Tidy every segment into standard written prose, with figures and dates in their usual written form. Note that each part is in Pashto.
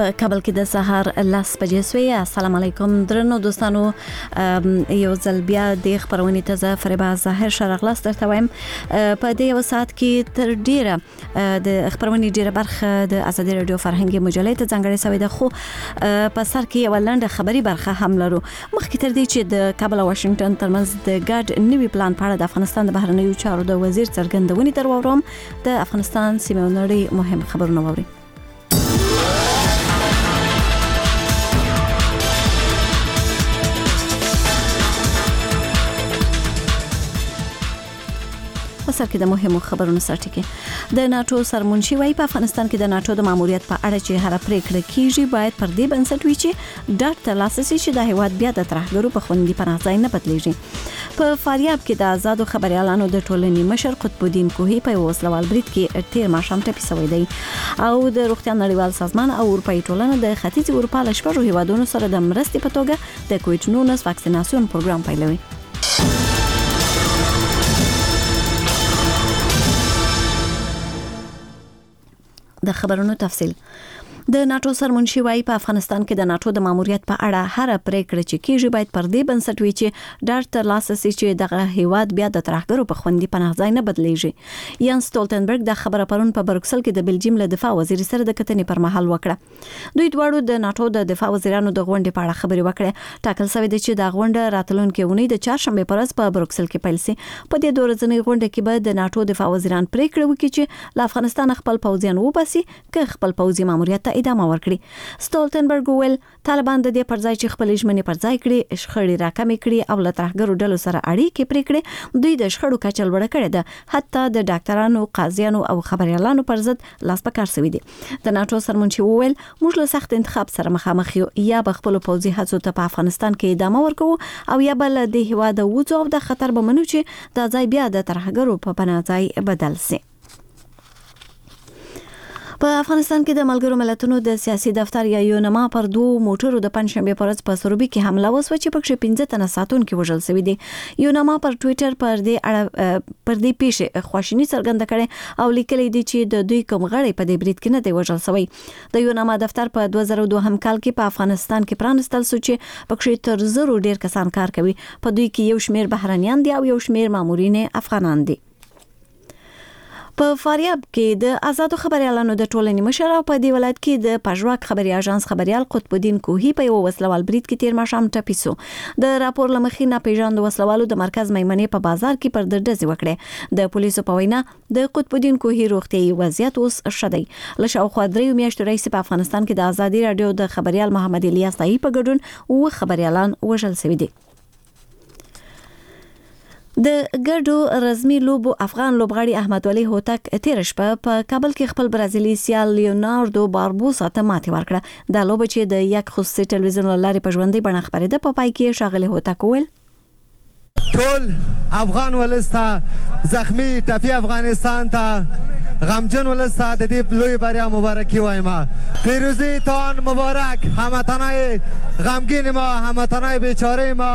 په کابل کې د سهار 10 بجې سوی. السلام علیکم درنو دوستانو، یو ځل بیا د خبرونې ته زه فریبا ظاهر شرغلاس درته وایم. په دې یو ساعت کې تر ډیره د خبرونې ډیره برخه د ازادي رادیو فرهنګي مجلې ته ځانګړې شوې ده، خو په سر کې یو لنډه خبري برخه هم لرو. مخکې تر دې چې د کابل او واشنگټن ترمنځ د ګډ نوي پلان په اړه د افغانستان د بهرنیو چارو د وزیر څرګندونې درورم، د افغانستان سیمه نړۍ مهم خبرونه ووري. سر کې د مهمو خبرونو سرټکی د ناتو سرمنشي وايي په افغانستان کې د ناتو د ماموریت په اړه چې هر پریکړه کیږي باید پر دې بنسټ وي چې ډاټ ترلاسه شي چې د هیواد بیا د ترهګرو په خوندي پناه ځای نه بدلیږي. په فاریاب کې د آزادو خبريالانو د ټولنې مشر قطب الدین کوهی په وسلوال برید کې تیر ماښام ټپي شوی دی، او د روغتیا نړیوال سازمان او اروپאי ټولنه د ختیځ اروپا له شپږو هیوادونو سره د مرستې په توګه د کووډ-19 واکسیناسیون پروګرام پیلوي. د خبرونو تفصیل. د ناتو سرمنشي وايي په افغانستان کې د ناتو د ماموریت په اړه هر پریکړه چې کیږي باید پر دې بنسټ وي چې ډاټ ترلاسه شي چې دغه هیواد بیا د ترهګرو په خوندي پناه ځای نه بدلیږي. یان سټولټنبرګ د خبره پرون په بروکسل کې د بلجیم له دفاع وزیر سره د کتنې پر مهال وکړه. دوی دواړو د ناتو د دفاع وزیرانو د غونډې په اړه خبرې وکړې. ټاکل شوی دی چې د غونډه راتلونکي اونۍ د چهارشنبه پر ورځ په بروکسل کې پیل شي. په دې دورځنۍ غونډه کې به د ناتو دفاع وزیران پریکړه وکړي چې له افغانستان خپل پوځیان وباسي که خپل پوځي ماموریت ته ادامه ورکړي. سټولټنبرګ ویل طالبان د دې پر ځای چې خپل ژمنې پر ځای کړي، شخړې راکمې کړي او له ترهګرو ډلو سره اړیکې پرې کړي، دوی د شخړو کچه لوړه کړې ده، حتی د ډاکټرانو، قاضیانو او خبريالانو پر ضد لاس په کار شوی دي. د ناتو سرمنشي ویل موږ له سخت انتخاب سره مخامخ یو، یا به خپل پوځي هڅو ته په افغانستان کې ادامه ورکوو او یا بل د هیواد وځو او د خطر به منو چې د ځای بیا د ترهګرو په پناه ځای بدل شي. په افغانستان کې د ملګرو ملتونو د سیاسي دفتر یا یونما پر 2 موټرو د پنځشنبه پر ورځ په سروبي کې حمله وسوه چې پکې 15 تنه ساتونکي وژل شوي دي. یونما پر ټوئیټر پر دې پیښې خواشیني څرګنده کړې او لیکلي دي چې د دوی کوم غړي په دې برید کې نه دی وژل شوی. د یونما دفتر په 2002 کال کې په افغانستان کې پرانستل شو چې پکې تر 100 ډیر کسان کار کوي. په دوی کې یو شمیر بهرانيان دي او یو شمیر مامورین افغانان دي. په فاریاب کې د آزادو خبريالانو د ټولنې مشر او په دې ولایت کې د پژواک خبري اژانس خبريال قطب الدین کوهی په یو وسلوال برید کې تیر ماښام ټپي شو. د راپور لمخې نه پیژاند وسلوالو د مرکز میمنې په بازار کې پر ډزې وکړې. د پولیسو په وینا د قطب الدین کوهی روغتيایي وضعیت اوس ښه دی. له شاوخوا 3 میاشتو راهیسې په افغانستان کې د ازادي رادیو د خبريال محمد الیاس طایی په ګډون و خبريالان وژل شوي دي. د ګډو رزمي لوبو افغان لوبغاړي احمد ولي هوتک تیر شپه په کابل کې خپل برازیلي سیال لیوناردو باربوسا ته ماتې ورکړه. دا لوبه چې د یک خصوصي ټلویزیون لارې په ژوندۍ بڼه خبرېده، په پای کې شاغلي هوتک ویل ټول افغان ولسته، زخمی ټپي افغانستان ته، غمجن ولسته د دې لوی بریا مبارکي وایم. پیروزی تان مبارک، هموطنای غمگین ما، هموطنای بیچاره ما.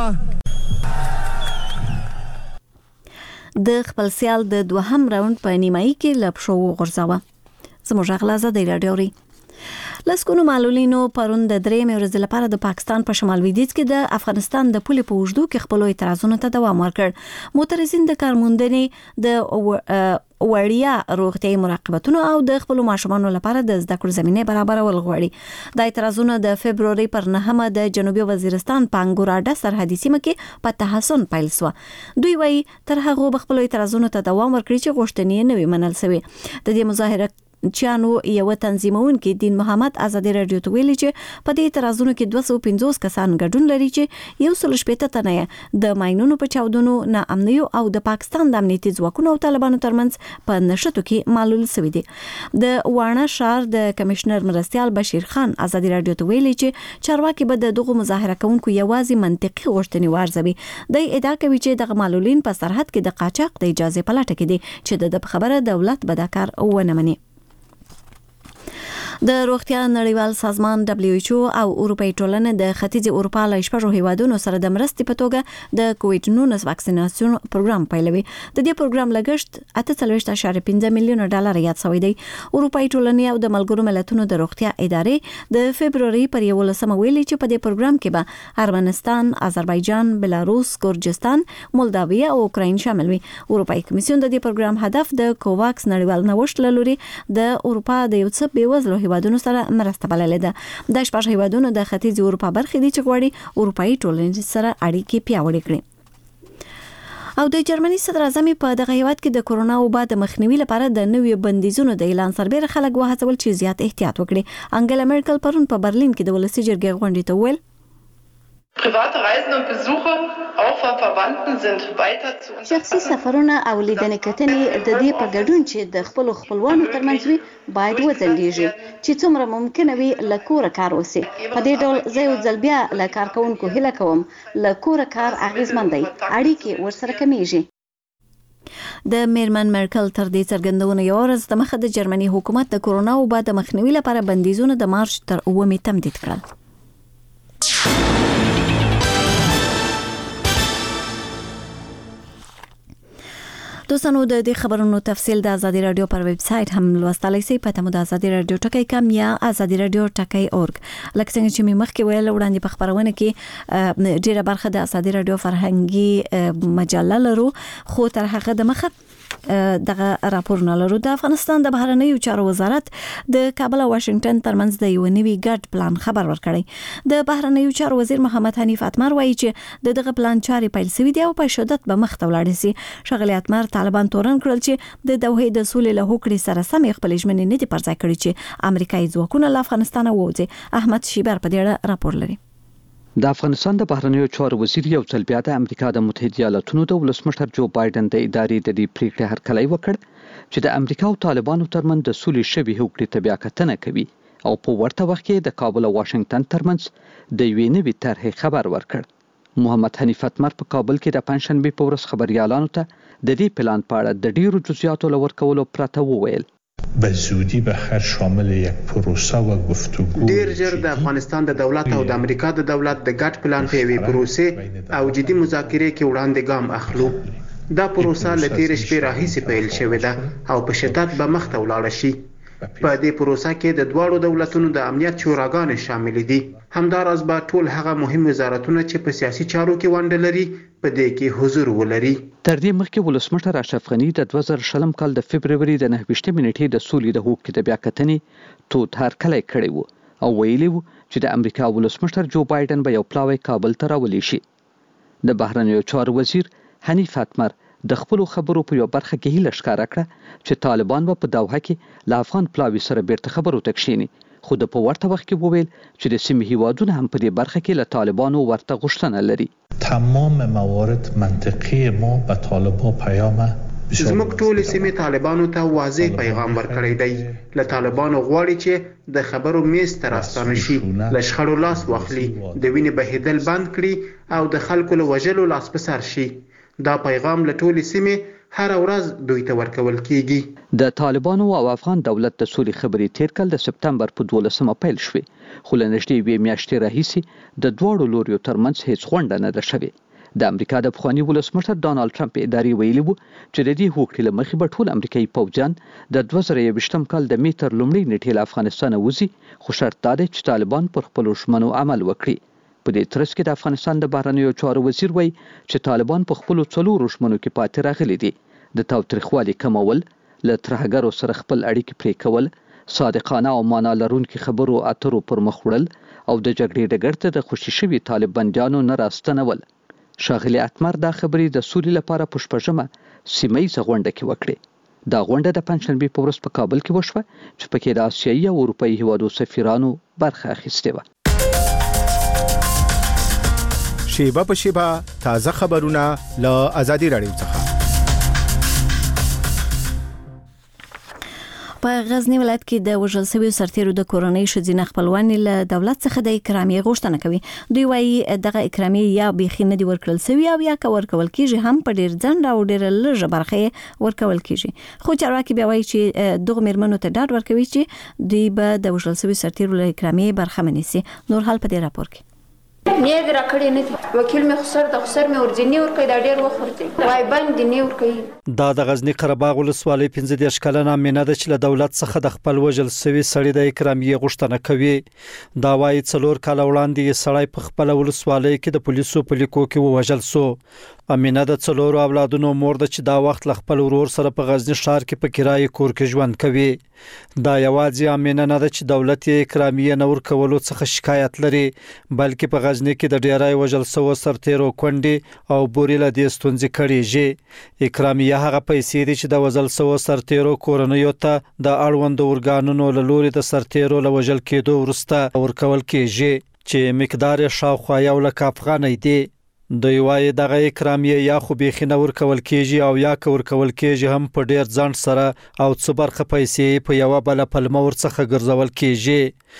د خپل سیال د دوهم راوند په نیمایي کې لپښو وغورځاوه. زموږ غلا زده رادیوري لسکونو معلولینو پرون د 3 ورځې لپاره د پاکستان په شمال لویدیځ کې د افغانستان د پولې په اوږدو کې خپل اعتراضونو ته دوام ورکړ. معترضین د کارموندنې د وړیا روغتيایي مراقبتونو او د خپل ماشومانو لپاره د زده کړو زمينه برابرول غواړي. د اعتراضونو د فبرवरी پر 9 د جنوبي وزیرستان په انګوراډا سرحدي سیمه کې په تحسن پیل شو. دوی وايي تر هغه خپل اعتراضونو ته دوام ورکړي چې غوښتنې نه وي منل شوی. د دې مظاهره چانو یو تنظیمون کې دین محمد ازادي رادیو ته ویلي چې په دې اعتراضونو کې 250 کسان ګډون لري چې یو سل شپېته تنه د ماینونو په چاودنو، ناامنیو او د پاکستان د امنیتي ځواکونو او طالبانو ترمنځ په نشټو کې معلول شوی دي. د واڼه شهر د کمشنر مرستيال بشیر خان ازادي رادیو ته ویلي چې چارواکي به دغه مظاهره کوونکو یوازې منطقي غوښتنې وارزوي. د ادعا کوي چې د معلولین په سرحد کې د قاچاق د اجازه پلاټه کې دي چې د خبره دولت به دا کار ونه مني. د روغتیا نړیوال سازمان WHO او اروپאי ټولنه د ختیځ اروپا له شپږو هیوادونو سره د مرستې په توګه د کووډ-19 واکسیناسیون پروګرام پیلوي. د دې پروګرام لګښت 48.5 میلیون ډالر یاد شوی دی. اروپאי ټولنه او د ملګرو ملتونو د روغتیا ادارې د فبرवरी پر 11 ویلي چې په دې پروګرام کې به ارمنستان، آذربایجان، بلاروس، ګورجستان، مولداویا او اوکراین شامل وي. اروپאי کمیسیون د دې پروګرام هدف د کوواکس نړیوال نوښت لوري د اروپا د یو څه بیوزلو هیوادونو سره مرسته بللې ده. د شپږ هیوادونو د ختیځ اروپا برخې دي چې غواړي اروپאי ټولنې سره اړیکې پیاوړې کړي. او د جرمني صدر اعظم په دغه هیواد کې د کورونا وبا د مخنیوي لپاره د نوې بندیزونو د اعلان سربېره خلک وهڅول چې زیات احتیاط وکړي. انګلا مرکل پرون په برلین کې د ولسي جرګې غونډې ته وویل private Reisen und Besuche auch von Verwandten sind weiter zu uns. شخصي سفرونه او لیدنې کتنې د دې په ګډون چې د خپل خپلوانو ترمنځ وي باید وځنډیږي چې څومره ممکنه وي له کوره کار وسی. په دې ډول زه یو ځل بیا له کارکونکو هیله کوم له کوره کار اغیزمن دی، اړیکې ورسره کمیږي. د میرمن مرکل تر دې څرګندونه یو ورځ د مخه د جرمني حکومت د کورونا وبا د مخنیوي لپاره بندیزونه د مارچ تر 9 تمدید کړل. دوستانو د دې خبرونو تفصیل د آزادی رادیو پر ویب سټ هم لوستلای شئ. پته مو د آزادی رادیو ټکی کم یا آزادی رادیو ټکی اورګ. لکه څنګه چې می مخکې ویل وړاندې په خبرونه کې ډیره برخه د آزادی رادیو فرهنګي مجله لرو، خو تر هغه د مخه دغه راپورونه لرو. د افغانستان د بهرنیو چارو وزارت د کابل او واشنگټن ترمنځ د یو نوي ګډ پلان خبر ورکړی. د بهرنیو چارو وزیر محمد حنیف اتمر وایي چې دغه پلان چاري پیل شوی دی او په شدت به مخ ته ولاړ شي. شغلی اتمر طالبان تورن کړل چې د دوحې د سولې له هوکړې سره سم خپل ژمنې نه دي پر ځای کړې چې امریکایي ځواکونه له افغانستان ووځي. احمد شیبر په دې اړه راپور لري. د افغانستان د بهرنیو چارو وزیر یو ځل بیا د امریکا د متحده ایالاتونو د ولسمشر جو بایدن د ادارې د دې پریکړې هرکلی وکړ چې د امریکا او طالبانو ترمنځ د سولې شوی هوکړې ته بیا کتنه کوي او په ورته وخت کې د کابل او واشنگټن ترمنځ د یوې نوې طرحې خبر ورکړ. محمد حنیف اتمر په کابل کې د پنځشنبه په ورځ خبريالانو ته د دې پلان په اړه د ډیرو جزئیاتو لور کولو پرته وویل به زودی بخیر شامل یک پروسه و گفتگو. ډیر ژر د افغانستان د دولت او د امریکا د دولت د ګډ پلان په یوې پروسه او جدي مذاکرې کې وړاندې ګام اخلو. دا پروسه له تیر شپې راهیسې پیل شوې ده او په شدت به مخ ته ولاړ شي. په دې پروسه کې د دواړو دولتونو د امنیت شوراګانې شامل دي. همداراز به ټول هغه مهم وزارتونه چې په سیاسي چارو کې ونډه لري په دې کې حضور ولري. تر دې مخکې ولسمشر اشرف غني د 2020 کال د فبرवरी د 9 نیټې د سولې د هوکړې د بیا کتنې تود هرکلی کړی و او ویلي و چې د امریکا ولسمشر جو بایدن به یو پلاوی کابل ته راولي شي. د بهرنیو چارو وزیر حنیف اتمر د خپل خبرو په یو برخه کې هیله ښکاره کړه چې طالبان به په دوحه کې له افغان پلاوی سره بیرته خبرو ته کښیني، خو د په ورته وخت کې وویل چې د سیمې هیوادونه هم په دې برخه کې له طالبانو ورته غوښتنه لري. تمام موارد منطقی ما به طالبان پیام زموږ ټول سیمې طالبانو ته واضح پیغام ورکړی دی. له طالبانو غواړي چې د خبرو میز ته راستانه شي، له شخړو لاس واخلي، د وینې بهیدل بند کړي او د خلکو له وژلو لاس په سر شي. دا پیغام له ټولې سیمې هر ورځ دوی ته ورکول کیږي. د طالبانو او افغان دولت د سولې خبرې تیر کال د سپتمبر په 12 پیل شوې، خو له نږدې یوې میاشتې راهیسې د دواړو لوریو ترمنځ هیڅ غونډه نه ده شوې. د امریکا د پخواني ولسمشر ډانالډ ټرمپ ادارې ویلي وو چې د دې هوکړې له مخې به ټول امریکایي پوځیان د 2021 کال د می تر لومړۍ نیټې له افغانستانه وځي، خو شرط دا دی چې طالبان پر خپلو ژمنو عمل وکړي. په دې ترڅ کې د افغانستان د بهرنیو چارو وزیر وایي چې طالبان په خپلو څلورو ژمنو کې پاتې راغلي دي: د تاوتریخوالي کمول، له ترهګرو سره خپل اړیکې پرې کول، صادقانه او معنا لرونکي خبرو اترو پر مخ وړل او د جګړې ډګر ته د خوشي شوي طالب بندیانو نه راستنول. ښاغلي اتمر دا خبرې د سولې لپاره په شپږمه سیمهییزه غونډه کې وکړې. دا غونډه د پنځشنبې په ورځ په کابل کې وشوه چې پکې د آسیایي او اروپایي هیوادو سفیرانو برخه اخیستې وه. شیبه په شیبه تازه خبرونه له آزادی رادیو څخه. په غزنی ولایت کې د وژل شویو سرتیرو د کورنۍ ښځینه خپلوانې له دولت څخه د اکرامیې غوښتنه کوي. دوی وایي دغه اکرامیې یا بیخي نه دي ورکړل شوي او یا که ورکول کېږي هم په ډېر ځنډ او ډېره لږه برخه ورکول کېږي. خو چارواکي بیا وایي چې دغه میرمنو ته ډاډ ورکوي چې دوی به د وژل شویو سرتیرو له اکرامیې برخمن شي. نور حال په دې راپور کې نه درا کړی نه وکیل مې خسر مې ورځنی ورکې دا ډېر وخت وای باندې نه ورکې. دا د غزنی قره باغ ولسوالۍ 15 کلنه مینه د چې له دولت څخه د خپل وژل شوی سړی د اکرامیې غوښتنه کوي. دا وايي 4 کال وړاندې سړی په خپل ولسوالۍ کې د پولیسو په لیکو کې وژل شو. امینه د 4 اولادونو مور د چې دا وخت ل خپل ورور سره په غزنی ښار کې په کرایي کور کې ژوند کوي. دا یوازې امینه نه ده چې دولت یې اکرامیې نه ورکولو څخه شکایت لري، بلکې په غزنی کې د ډیرای وژل شوو سرتیرو کونډې او بوري له دې ستونزې کړيږي. اکرامیه هغه پیسې دي چې د وژل شوو سرتیرو کورنیو ته د اړوند اورګانونو له لوري د سرتیرو له وژل کېدو وروسته ورکول کېږي چې مقدار شاوخوا 1 لک افغانۍ دی. دوی وايي دغه اکرامیه یا خو بیخي نه ورکول کېږي او یا که ورکول کېږي هم په ډیر ځنډ سره او څو برخه پیسې په یو بل پلمه ورڅخه ګرځول کېږي.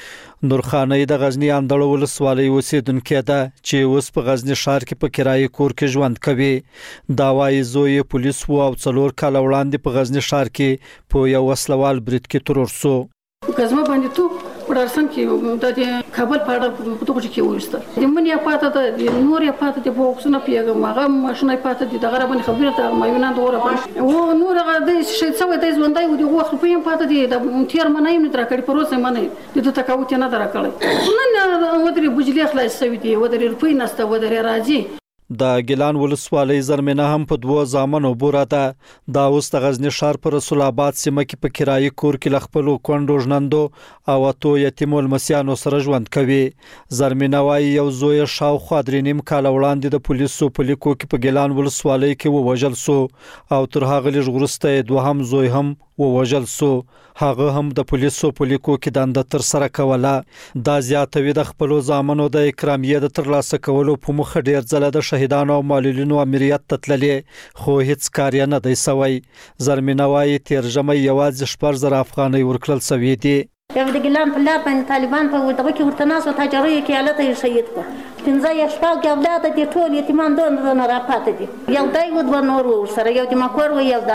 نورخانه د غزنی اندړو ولسوالۍ اوسیدونکې ده چې اوس په غزنی ښار کې په کرایي کور کې ژوند کوي. دا وايي زوی پولیس وو او 4 کال وړاندې په غزنی ښار کې په یو وسلوال برید کې ترور شو. غزما باندې تو ورسن کې د کابل په اړه په توګه کې وښته د منیا پاته د نور یا پاته د بوکسونه پیغام هغه ماشینه پاته د غره باندې خبره ته مایونه دوره او نور هغه د شي څو د ژوندای و د غوخ په یم پاته د تیر منایم نه درکړي پروسه منه د تکاوت نه درکړي نن ودري بجلی خلاص سوي دي ودري روپی نسته ودري راځي. د ګیلان ولسوالۍ زرمنه هم په 2 زامنو بوره ده. دا اوس د غزنی ښار پر رسول آباد سیمه کې په کرایي کور کې لخپلو کونډو ژوندو او اتو یتیم ولمسیانو سره ژوند کوي. زرمنه وايي یو زوی شاوخوا 3.5 کال وړاندې د پولیسو په لیکو کې په ګیلان ولسوالۍ کې وژل شو او تر هغه لږ وروسته دوهم زوی هم وژل شو. هغه هم د پولیسو په لیکو کې دنده تر سره کوله. دا زیاتوي د خپل ځامنو د اکرامیې د ترلاسه کولو په مخ ډیر ځله د شهیدانو او معلولینو امریت تتللې خو هیڅ کار نه دی سوی. زرمنه وايي تیر ژمي یوازې 4000 افغانۍ ورکړل شوې دي. یو د ګیلان په لار باندې طالبان په دغه کې ورته ناس او تاجرۍ کې حالت یې شهید کړ. 15 شپږ اولاد دي ټول یتیمان دونه را پاتې دي. یو دای و د نور سره یو د مکور و یو د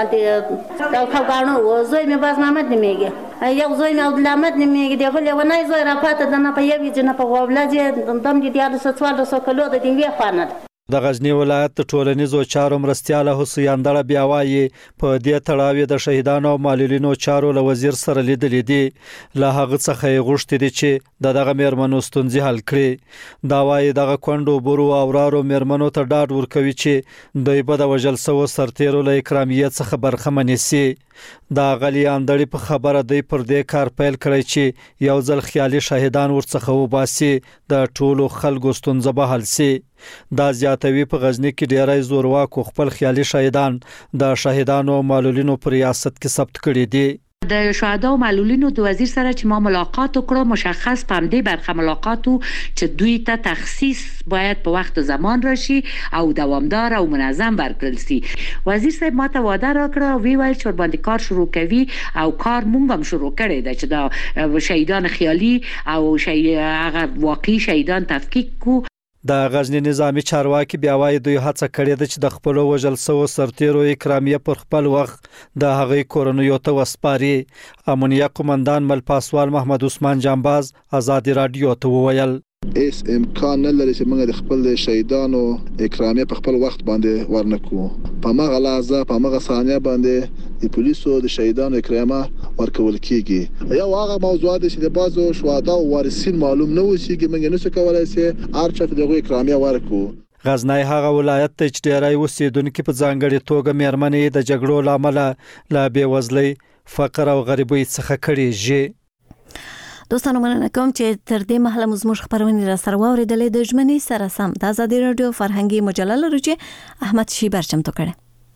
کاغانو و زوی مې باز محمد نیمېږي یو زوی مې عبد الحمد نیمېږي دی بل یو نه زوی را پاتې د نه په یو جن په اولاد دم دي د 1400 کلو د دی وی خانه. د غزنی ولایت ټولنیزو چارو مرستياله حسین اندړه بیا وايي په دې تړاو د شهیدانو او معلولینو چارو له وزیر سره لیدلې دي. له هغه څخه غوښتي دي چې دغه میرمنو ستونزې حل کړي. دا وايي دغه کونډو برو او ورارو میرمنو ته ډاډ ورکوي چې دوی به د وژل شوو سرتیرو له اکرامیې څخه برخمن شي. دا غلی اندړي په خبره دی پر دې کار پیل کړی چې یو ځل خیالي شهیدان ورڅخه وباسي د ټولو خلکو ستونزه به حل شي. دا زیاتوي په غزنی کې ډیرای زورواکو خپل خیالي شهیدان د شهیدانو او معلولینو پر ریاست کې ثبت کړي دي. د شهدا او معلولینو د وزیر سره چې ما ملاقات وکړو مشخص پام دی برخه ملاقاتو چې دوی ته تخصیص باید په وخت زمان راشي او دوامدار او منظم ورکړل شي. وزیر صاحب ماته وعده راکړه او ویل چې باندې کار شروع کوي او کار مونږ هم شروع کړی دی چې دا شهیدان خیالي او هغه واقعي شهیدان تفکیک کو. د غزنی نظامی چارواکي بیا وايي دوی هڅه کړې ده چې د خپل وژل شوو سرتیرو اکرامیه پر خپل وخت د هغې کورنیو ته وسپاري. امنیه قومندان مل پاسوال محمد عثمان جانباز ازادي رادیو ته وویل اس امکان نه لري چې موږ د خپل شهیدانو اکرامیه په خپل وخت باندې ورنکو. په مغه لحظه په مغه ثانیه باندې د پولیسو د شهیدانو اکرامیه ورکول کیږي. یو هغه موضوعات چې د بازو شهدا او وارثین معلوم نه وسیږي موږ نه څه کولای شي ارچته دغه اکرامیه ورکو. غزنی هغه ولایت ته چې ډیرای اوسیدونکو په ځانګړي توګه میرمنې د جګړو لامل لا بیوزلۍ فقر او غریبۍ څخه کړيږي. دوستانو مننه کوم چې تر دې مهاله موږ خبرونه را سره واوریدلې د ژمنې سره سم د آزادي رادیو فرهنګي مجله لري چې احمد شیبر چمتو کړي.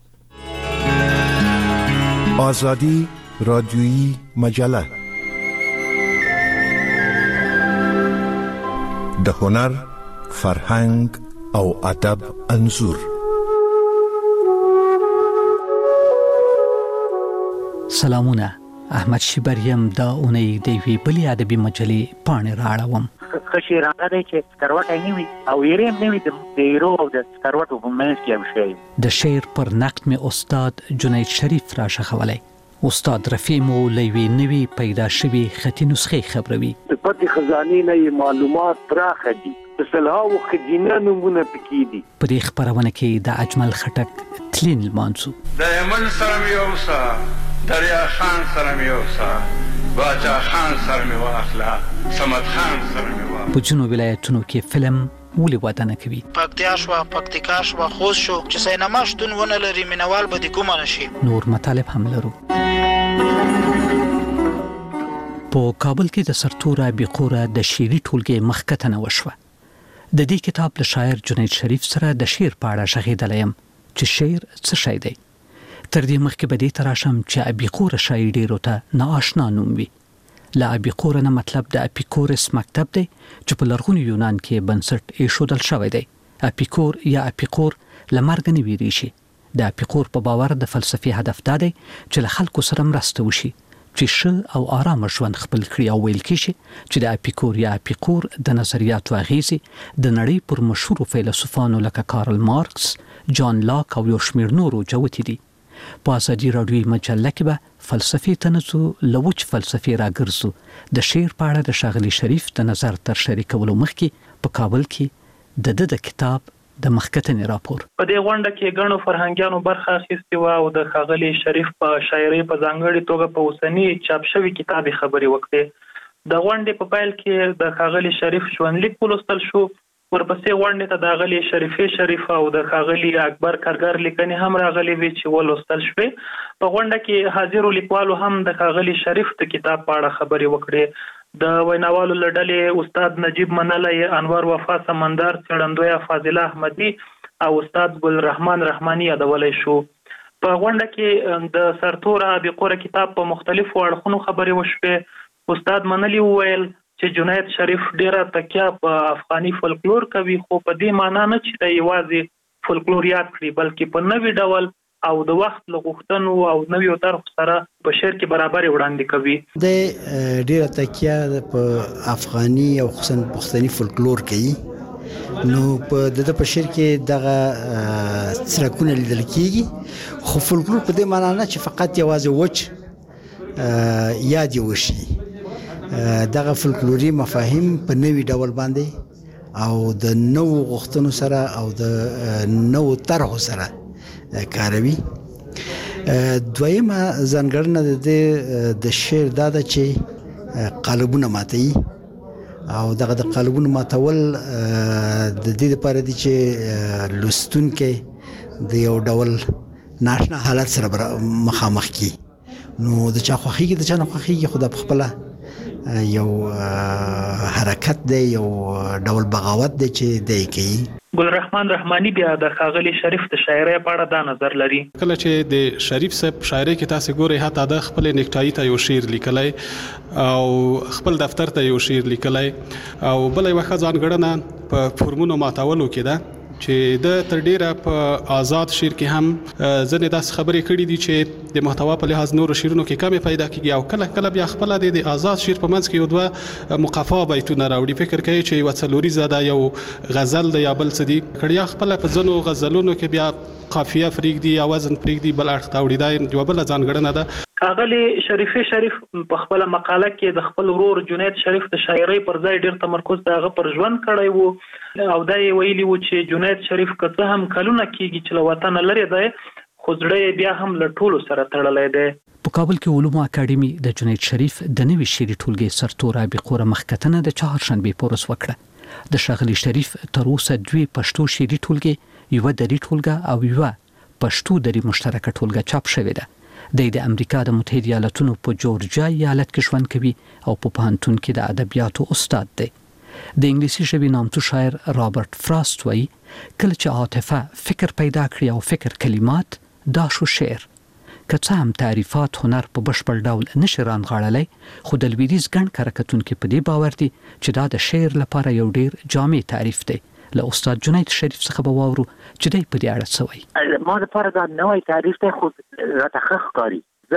آزادی رادیویی مجله د هنر، فرهنګ او ادب انځور. سلامونه. احمد شیبریم دا اونۍ د یوې بلې ادبي مجلې پاڼې راړوم. ښه شعر هغه دی چې سکروټی نه وي او هیرې هم نه وي د هیرو او د سکروټو په منځ کې یو شی. د شعر پر نقد مې استاد جنید شریف راښخولی. استاد رفیع مو له یوې نوې پیدا شوې خطي نسخې خبروي. د پټې خزانې نه معلومات پراخه دي، د سلهاوو ښځینه نومونه پکې دي. په دې خپرونه کې د اجمل خټک تلین لمانځو. د یمن سره مې یوسه، دریا خان سره مې یوسه، باچا خان سره مې واخله، صمد خان سره مې واخله. په ځینو ولایتونو کې فلم ولې وده نه کوي؟ پکتیا شوه، پکتیکا شوه، خوست شو، چې سینما شتون ونه لري مینوال به دې کومه نه شي. نور مطالب هم لرو. په کابل کې د سرتوره بیقوره د شعري ټولګې مخکتنه وشوه. د دې کتاب له شاعر جنید شریف سره د شعر په اړه غږېدلی یم چې شعر څه شی دی. تر دې مخکې به دې ته راشم چې ابیقوره شاعر ډېرو ته ناآشنا نوم وي. له ابیقوره نه مطلب د اپیکورس مکتب دی چې په لرغوني یونان کې بنسټ ایښودل شوی دی. اپیکور یا اپیقور له مرګ نه ویریږي. د اپیقور په باور د فلسفي هدف دا دی چې له خلکو سره مرسته وشي چې ښه او آرامه ژوند خپل کړي او ویل کېږي چې د اپیکور یا اپیقور د نظریاتو اغیزې د نړۍ پر مشهورو فیلسوفانو لکه کارل مارکس، جان لاک او یو شمېر نورو جوتې دي. په ازادي راډیوي مجله کې به فلسفي تنزو له وچ فلسفي راګرځو. د شعر په اړه د ښاغلي شریف د نظر تر شریکولو مخکې په کابل کې د کتاب د مخکتنې راپور. په دې غونډه کې ګڼو فرهنګیانو برخه اخیستې وه او د ښاغلي شریف په شاعرۍ په ځانګړې توګه په اوسني چاپ شوي کتاب خبرې وکړې. د غونډې په پیل کې د ښاغلي شریف ژوندلیک ولوستل شو. ورپسې غونډې ته د ښاغلي شریفې شریف او د ښاغلي اکبر کارګر لیکنې هم راغلي وې چې ولوستل شوې. په غونډه کې حاضرو لیکوالو هم د ښاغلي شریف د کتاب په اړه خبرې وکړې. د ویناوالو له ډلې استاد نجیب منلی، انور وفا سمندر، څېړندویه فاضله احمدي او استاد ګل رحمان رحماني یادولی شو. په غونډه کې د سرتوره بیقوره کتاب په مختلفو اړخونو خبرې وشوې. استاد منلی وویل چې جنید شریف ډیره تکیه په افغاني فولکلور کوي، خو په دې معنا نه چې د یوازې فولکلور یاد کړي بلکې په نوي ډول او د وخت له غوښتنو او نویو طرحو سره په شعر کې برابرې وړاندې کوي. د ډیره تکیه په افغاني او خصوصا پښتني فولکلور کوي. نو په د شعر کې دغه څرکونه لیدل کیږي، خو فولکلور په دې معنا نه چې فقط یوازې وچ یاد وشي. دغه فولکلوري مفاهیم په نوي ډول باندې او د نوو غوښتنو سره او د نوو طرحو سره کاروي. دویمه ځانګړنه د شعر دا ده چې قالبونه ماتوي او دغه د قالبونو ماتول د دې لپاره دي چې لوستونکي د یو ډول ناشنا حالت سره مخامخ کی. نو د چا خوښیږي د چا نه خوښیږي، خو د خپله یو حرکت دی، یو ډول بغاوت دی چې دی کوي. ګل رحمان رحماني بیا د ښاغلي شریف د شاعرۍ په اړه دا نظر لري. کله چې د شریف صاحب شاعرۍ کې تاسو ګورئ، حتی د خپل نیکټای ته یو شعر لیکلی او خپل دفتر ته یو شعر لیکلی او بل یو ښه ځانګړنه په فورمونو ماتولو کې ده چې د تر ډیره په آزاد شعر کې هم ځنې داسې خبرې کړې دي چې د محتوا په لحاظ نورو شعرونو کې کمې پیدا کېږي او کله کله بیا خپله د آزاد شعر په منځ کې یو دوه مقفا بیتونه راوړي. فکر کوي چې یوه څلوریزه ده، یو غزل ده یا بل څه دي کړي، یا خپله په ځینو غزلونو کې بیا قافیه پرېږدي یا وزن پرېږدي بل اړخ ته وړي. دا یوه بله ځانګړنه ده. ښاغلي شریفې شریف په خپله مقاله کې د خپل ورور جنید شریف د شاعرۍ پر ځای ډېر تمرکز د هغه پر ژوند کړی و او دا یې ویلي و چې جنید شریف که څه هم کلونه کېږي چې له وطنه لرې دی، خو زړه یې بیا هم له ټولو سره تړلی دی. په کابل کې علومو اکاډمي د جنید شریف د نوي شعري ټولګې سرتوره بیقوره مخکتنه د چهارشنبې په ورځ وکړه. د ښاغلي شریف تر اوسه دوې پښتو شعري ټولګې، یوه دري ټولګه او یوه پښتو دري مشترکه ټولګه چاپ شوې ده. د امریکا د متحده ایالاتونو په جورجیا ایالت کې ژوند کوي او په پوهنتون کې د ادبیاتو استاد دی. د انګلیسي ژبې نامتو شاعر رابرټ فراست وایي کله چې عاطفه فکر پیدا کړي او فکر کلمات، دا شو شعر. که څه هم تعریفات هنر په بشپړ ډول نشي رانغاړلی، خو د لویدیځ ګڼ کره کتونکي په دې باور دي چې دا د شعر لپاره یو ډیر جامع تعریف دی. له استاد جنید شریف څخه به واورو چې دی په دې اړه څه وایي. ما لپاره دا نوی تعریف دی، خو راته ښه ښکاري ځکه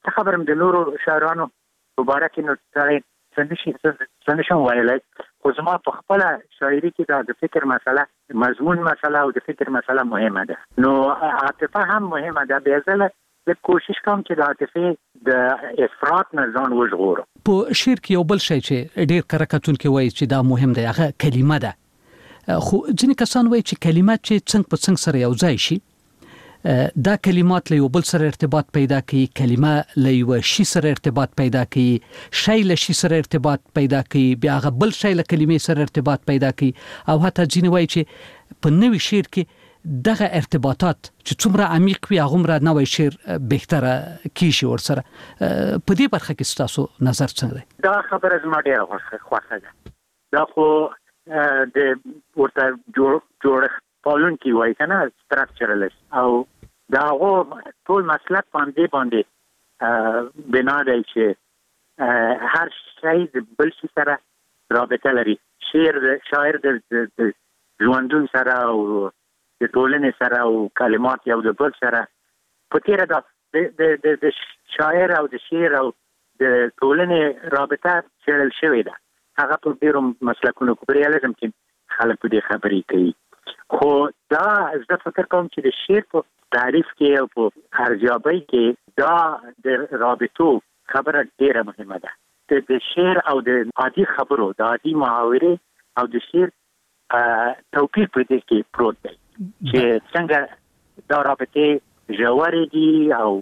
څه خبرم د نورو شاعرانو مبارک نو څنګه شم ویلای خو زما په خپل شاعري کې د فکر مسله مضمون مسله او د فکر مسله مهمه ده نو عاطفه هم مهمه ده به ځله د کوشش کوم چې د عاطفه د افراط نه ځان وژغورم. په شعر کې یو بل شی چې ډیر کرکټونکي وایي چې دا مهم دی هغه کلمه ده خو ځینې کسان وایي چې کلمات چې څنګه په څنګه سره یو ځای شي دا کلمات له یو بل سره ارتباط پیدا کوي کلمه له یو شی سره ارتباط پیدا کوي شی له شی سره ارتباط پیدا کوي بیا هغه بل شی له کلمې سره ارتباط پیدا کوي او حتی ځینې وایي چې په نوې شعر کې دغه ارتباطات چې څومره عمیق وي هغومره نوې شعر بهتره کیږي ورسره په دې برخه کې ستاسو نظر څنګه دی؟ دا خبره زما ډیره خوښه ده دا خو د ورته جوړښت پالونکي وایي کنه سټراکچرلیست او دا ټول مسلک باندې بنا دی چې هر شی د بل شي سره رابطه لري شاعر د ژوندون سره او د ټولنې سره او کلمات یو د بل سره په تیره د شاعر او د شعر او د ټولنې رابطه څېړل شوې ده هغه په ډېرو مسلکونو په ریالیزم کې خلک په دې خبرې کوي خو دا زه فکر کوم چې د شعر په تعریف کې او په ارزیابۍ کې دا د رابطو خبره ډیره مهمه ده د شعر او د عادي خبرو د عادي محاورې او د شعر توپیر په دې کې پروت دی چې څنګه دا رابطې ژورې دي او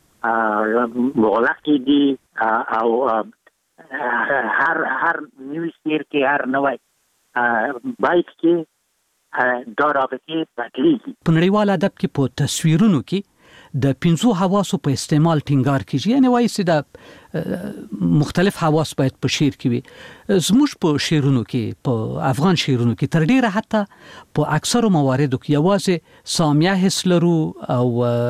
مغلقې دي او هر نوی شعر کې هر نوی بایت کې دا رابطې بدلیږي. په نړیوال ادب کې په تصویرونو کې د 5 حواسو په استعمال ټینګار کیږي یعنی وایي چې د مختلف حواس باید په شعر کې وي زموږ په شعرونو کې په افغان شعرونو کې تر ډیره حتی په اکثرو مواردو کې یوازې سامیه حس لرو او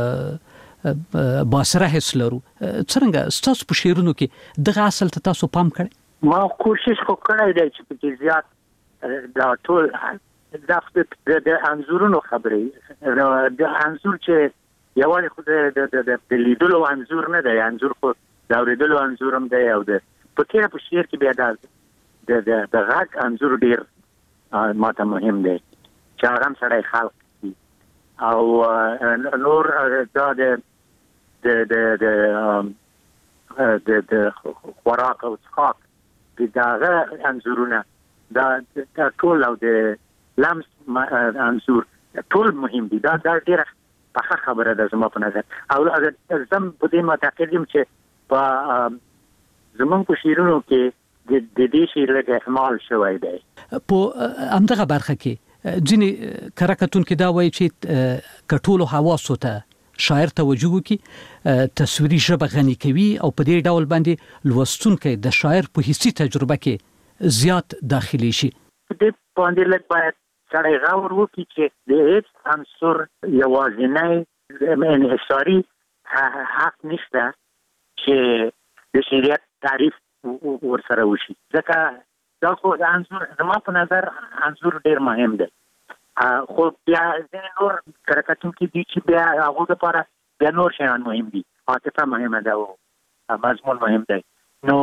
باسره حس لرو څنګه ستاسو په شعرونو کې دغه اصل ته تاسو پام کړئ؟ ما کوشش وکړی دی چې په زیات دا ټول د انځورونو خبرې د انځور چې یوازې خو د لیدلو انځور نه دی انځور خو د اورېدلو انځور هم دی او د په تېره په شعر کې بیا د غږ انځور ډېر ماته مهم دی چې هغه هم سړی خلق کړي او نور دا د خوراک او څښاک د هغه انځورونه دا ټول او د لمس انځور ټول مهم دي دا ډیره پخه خبره ده زما په نظر او زم په دې معتقد یم چې په زمونږ په شعرونو کې د دې شعر له احتمال شوی دی په همدغه برخه کې ځینې کرکټونکي دا وایي چې کټولو حواسو ته شاعر توجه وکړي تصویري ژبه غني کوي او په دې ډول باندې لوستونکی د شاعر په حسي تجربه کې زیات داخلي شي دې باندې لږ باید سړی غور وکړي چې د هیڅ عنصر یوازینی انحصاري حق نشته چې د شریعت تعریف ورسره وشي ځکه دا خو د عنصر زما په نظر عنصر ډېر مهم دی خو بیا ځینې نور کرکټونکي دي چې بیا هغو دپاره بیا نور شیان مهم دي عاطفه مهمه ده او مضمون مهم دی نو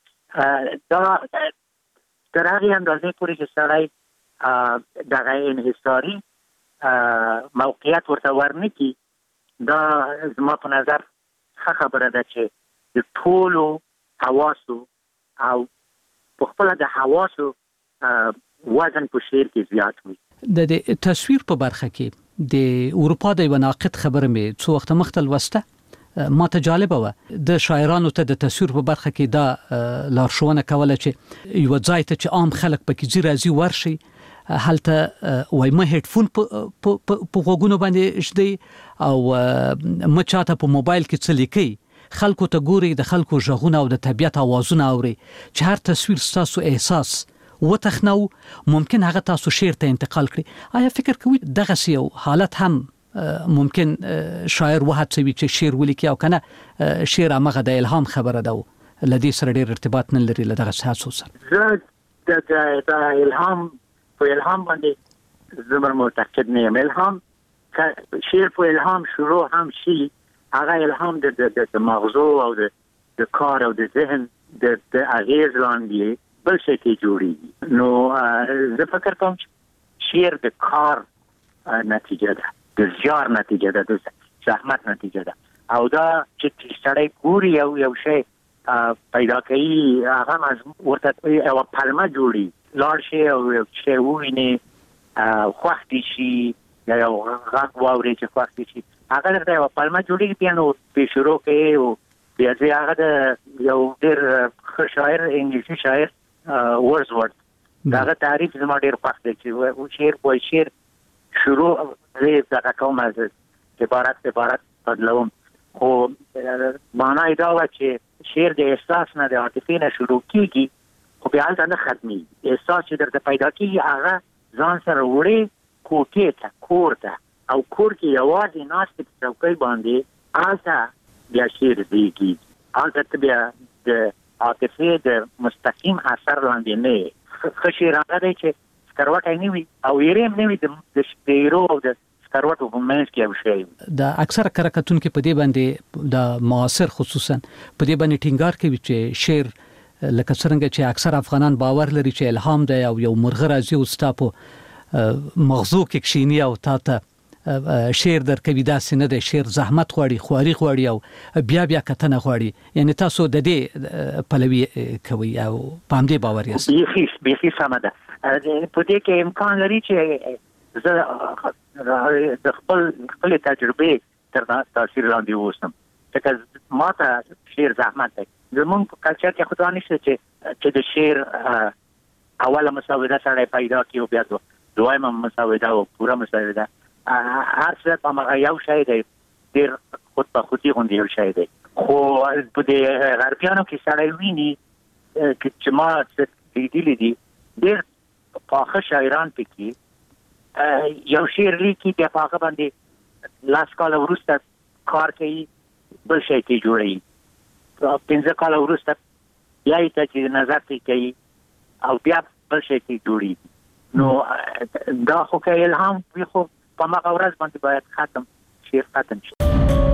دا تر هغې اندازې پورې چې سړی دغه انحصاري موقعیت ورته ورنکړي دا زما په نظر ښه خبره ده چې د ټولو حواسو او په خپله د حواسو وزن په شعر کې زیات وي د تصویر په برخه کې د اروپا د یو ناقد خبره مې څو وخت مخته لوسته ما ته جالبه وه د شاعرانو ته د تصویر په برخه کې دا لارښوونه کوله چې یو ځای ته چې عام خلک پکې ځي راځي ورشي هلته وای ما هډفون په غوږونو باندې شدي او ما چاته په موبایل کې څه لیکي خلکو ته ګوري د خلکو غږونه او د طبیعت اوازونه اوري چې هر تصویر ستاسو احساس وتخنو ممکن هغه تاسو شعر ته انتقال کړي آیا فکر کوئ دغه یو حالت هم ممکن شاعر وهڅوي چې شعر ولیکي او کنه شعر هغه د الهام خبره ده لدی سره ډیر ارتباط نه لري له دغه حساسو سره د الهام په الهام باندې زمر معتقد نه یم الهام شعر په الهام شروع هم شي هغه الهام د مغزو او د کار او د ذهن د اغیز لاندې بل شي کې جوړي. نو زه فکر کوم شعر د کار نتیجه ده، د زیار نتیجه ده، د زحمت نتیجه ده. او دا چې سړی ګوري یو شی پیدا کوي، هغه ورته یو پلمه جوړي، لاړ شي او یو شی وویني خوښ دي شي یا یو غږ واوري چې خوښ دي شي، هغه درته یو پلمه جوړېږي. بیا نو پې شروع کوي او بیا چې هغه د یو ډېر ښه شاعر انګلیسي شاعر ورزورت د هغه تعریف زما ډېر خوښ دی چې شعر په شعر شروع زه دغه کوم از عبارت بدلوم، خو معنا یې دا وه چې شعر د احساس نه د عاطفې نه شروع کېږي خو بیا هلته نه ختمېږي. احساس چې درته پیدا کېږي هغه ځان سره وړې کوټې ته، کور ته، او کور کې یوازې ناستې په چوکۍ باندې هلته بیا شعر زیږي. هلته ته بیا د عاطفې د مستقیم اثر لاندې نه یې. ښه شعر هغه دی چې سکروټی نه وي او یېرې هم نه وي د هیرو او د سکروټو په منځ کې یو شی وي. د اکثره کره کتونکي په دې باندې د معاصر خصوصا په دې باندې ټینګار کوي چې شعر لکه څنګه چې اکثر افغانان باور لري چې الهام دی او یو مرغه راځي او ستا په مغزو کې کښیني او تا ته شعر درکوي. داسې نه دی، شعر زحمت غواړي، خواري غواړي او بیا کتنه غواړي. یعنی تاسو د دې پلوي کوي او په همدې باور یاست؟ بیخي سمه ده. په دې کې امکان لري چې زه د خپل تجربې تر تاثیر لاندې اوسم، ځکه ما ته شعر زحمت دی. زمونږ په کلچر کې خو دا نشته چې د شعر اوله مسوده سړی پیدا کړي او بیا دویمه مسوده او پوره مسوده. هر څه هماغه یو شی دی، ډېر خود په خودي غوندې یو شی دی. خو په دې غربیانو کې سړی ویني چې ما څه لیدلي دي، ډېر پاخه شاعران پکې یو شعر لیکي، بیا په هغه باندې 10 کاله وروسته کار کوي، بل شی کې جوړوي. 15 کاله وروسته بیا یې تجدید نظر کوي او بیا بل شی کې جوړوي. نو دا خو که الهام وي خو په هماغه ورځ باندې باید شعر ختم شي.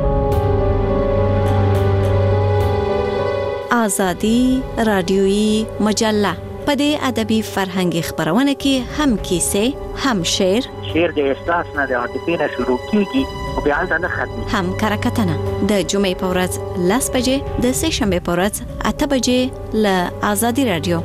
آزادي رادیویی مجله په دې ادبي فرهنګي خبرونه کې هم کیسې، هم شعر د احساس نه د عاطفې نه شروع کېږي خو بیا هلته نه ختمېږي، هم کره کتنه د جمعې په ورځ 10 بجې، د سه شنبې په ورځ 8 بجې له آزادي رادیو.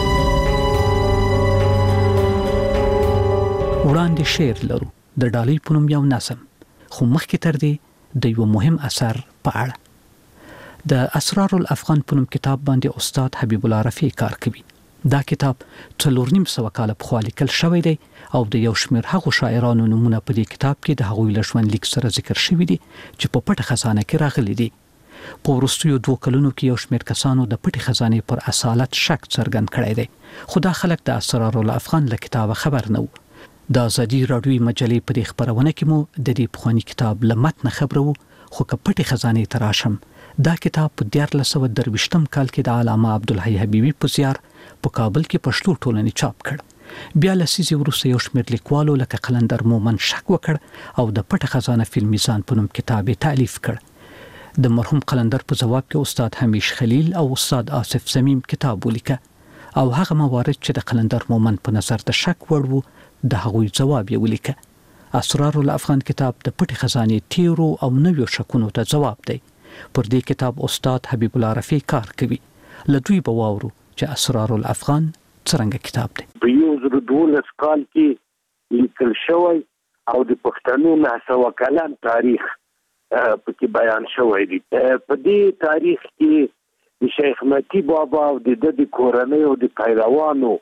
وړاندې شعر لرو د ډالۍ په نوم یو نظم، خو مخکې تر دې د یو مهم اثر په اړه. د اسرار الافغان په نوم کتاب باندې استاد حبیب الله رفیع کار کوي. دا کتاب 4.5 کاله پخوا لیکل شوی دی او د یو شمېر هغو شاعرانو نومونه په دې کتاب کې د هغوی له ژوندلیک سره ذکر شوي دي چې په پټه خزانه کې راغلي دي. په وروستیو 2 کلونو کې یو شمېر کسانو د پټې خزانې پر اصالت شک څرګند کړی دی، خو دا خلک د اسرار الافغان له کتابه خبر نه وو. د آزادي رادیویی مجلې په دې خبرونه کې مو د دې پخواني کتاب له متن خبرو، خو که پټې خزانې ته راشم، دا کتاب په 1923 کال کې د علامه عبدالحی حبیبي په زیار په کابل کې پښتو ټولنې چاپ کړ. بیا لسیزې وروسته یو شمېر لیکوالو لکه قلندر مومن شک وکړ او د پټه خزانه فی المیزان په نوم کتاب یې تالیف کړ. د مرحوم قلندر په ځواب کې استاد همیش خلیل او استاد آصف زمیم کتاب ولیکه او هغه موارد چې د قلندر مومن په نظر د شک وړ وو د هغوی ځواب یې ولیکه. اسرار الافغان کتاب د پټې خزانې تیرو او نویو شکونو ته ځواب دی. پر دې کتاب استاد حبیب الله رفیع کار کوي. له دوی به واورو چې اسرار الافغان څرنګه کتاب دی. په 2012 کال کې لیکل شوی او د پښتنو 900 کلن تاریخ پکې بیان شوی دی. په دې تاریخ کې د شیخ متی بابا او د کورنۍ او د پیروانو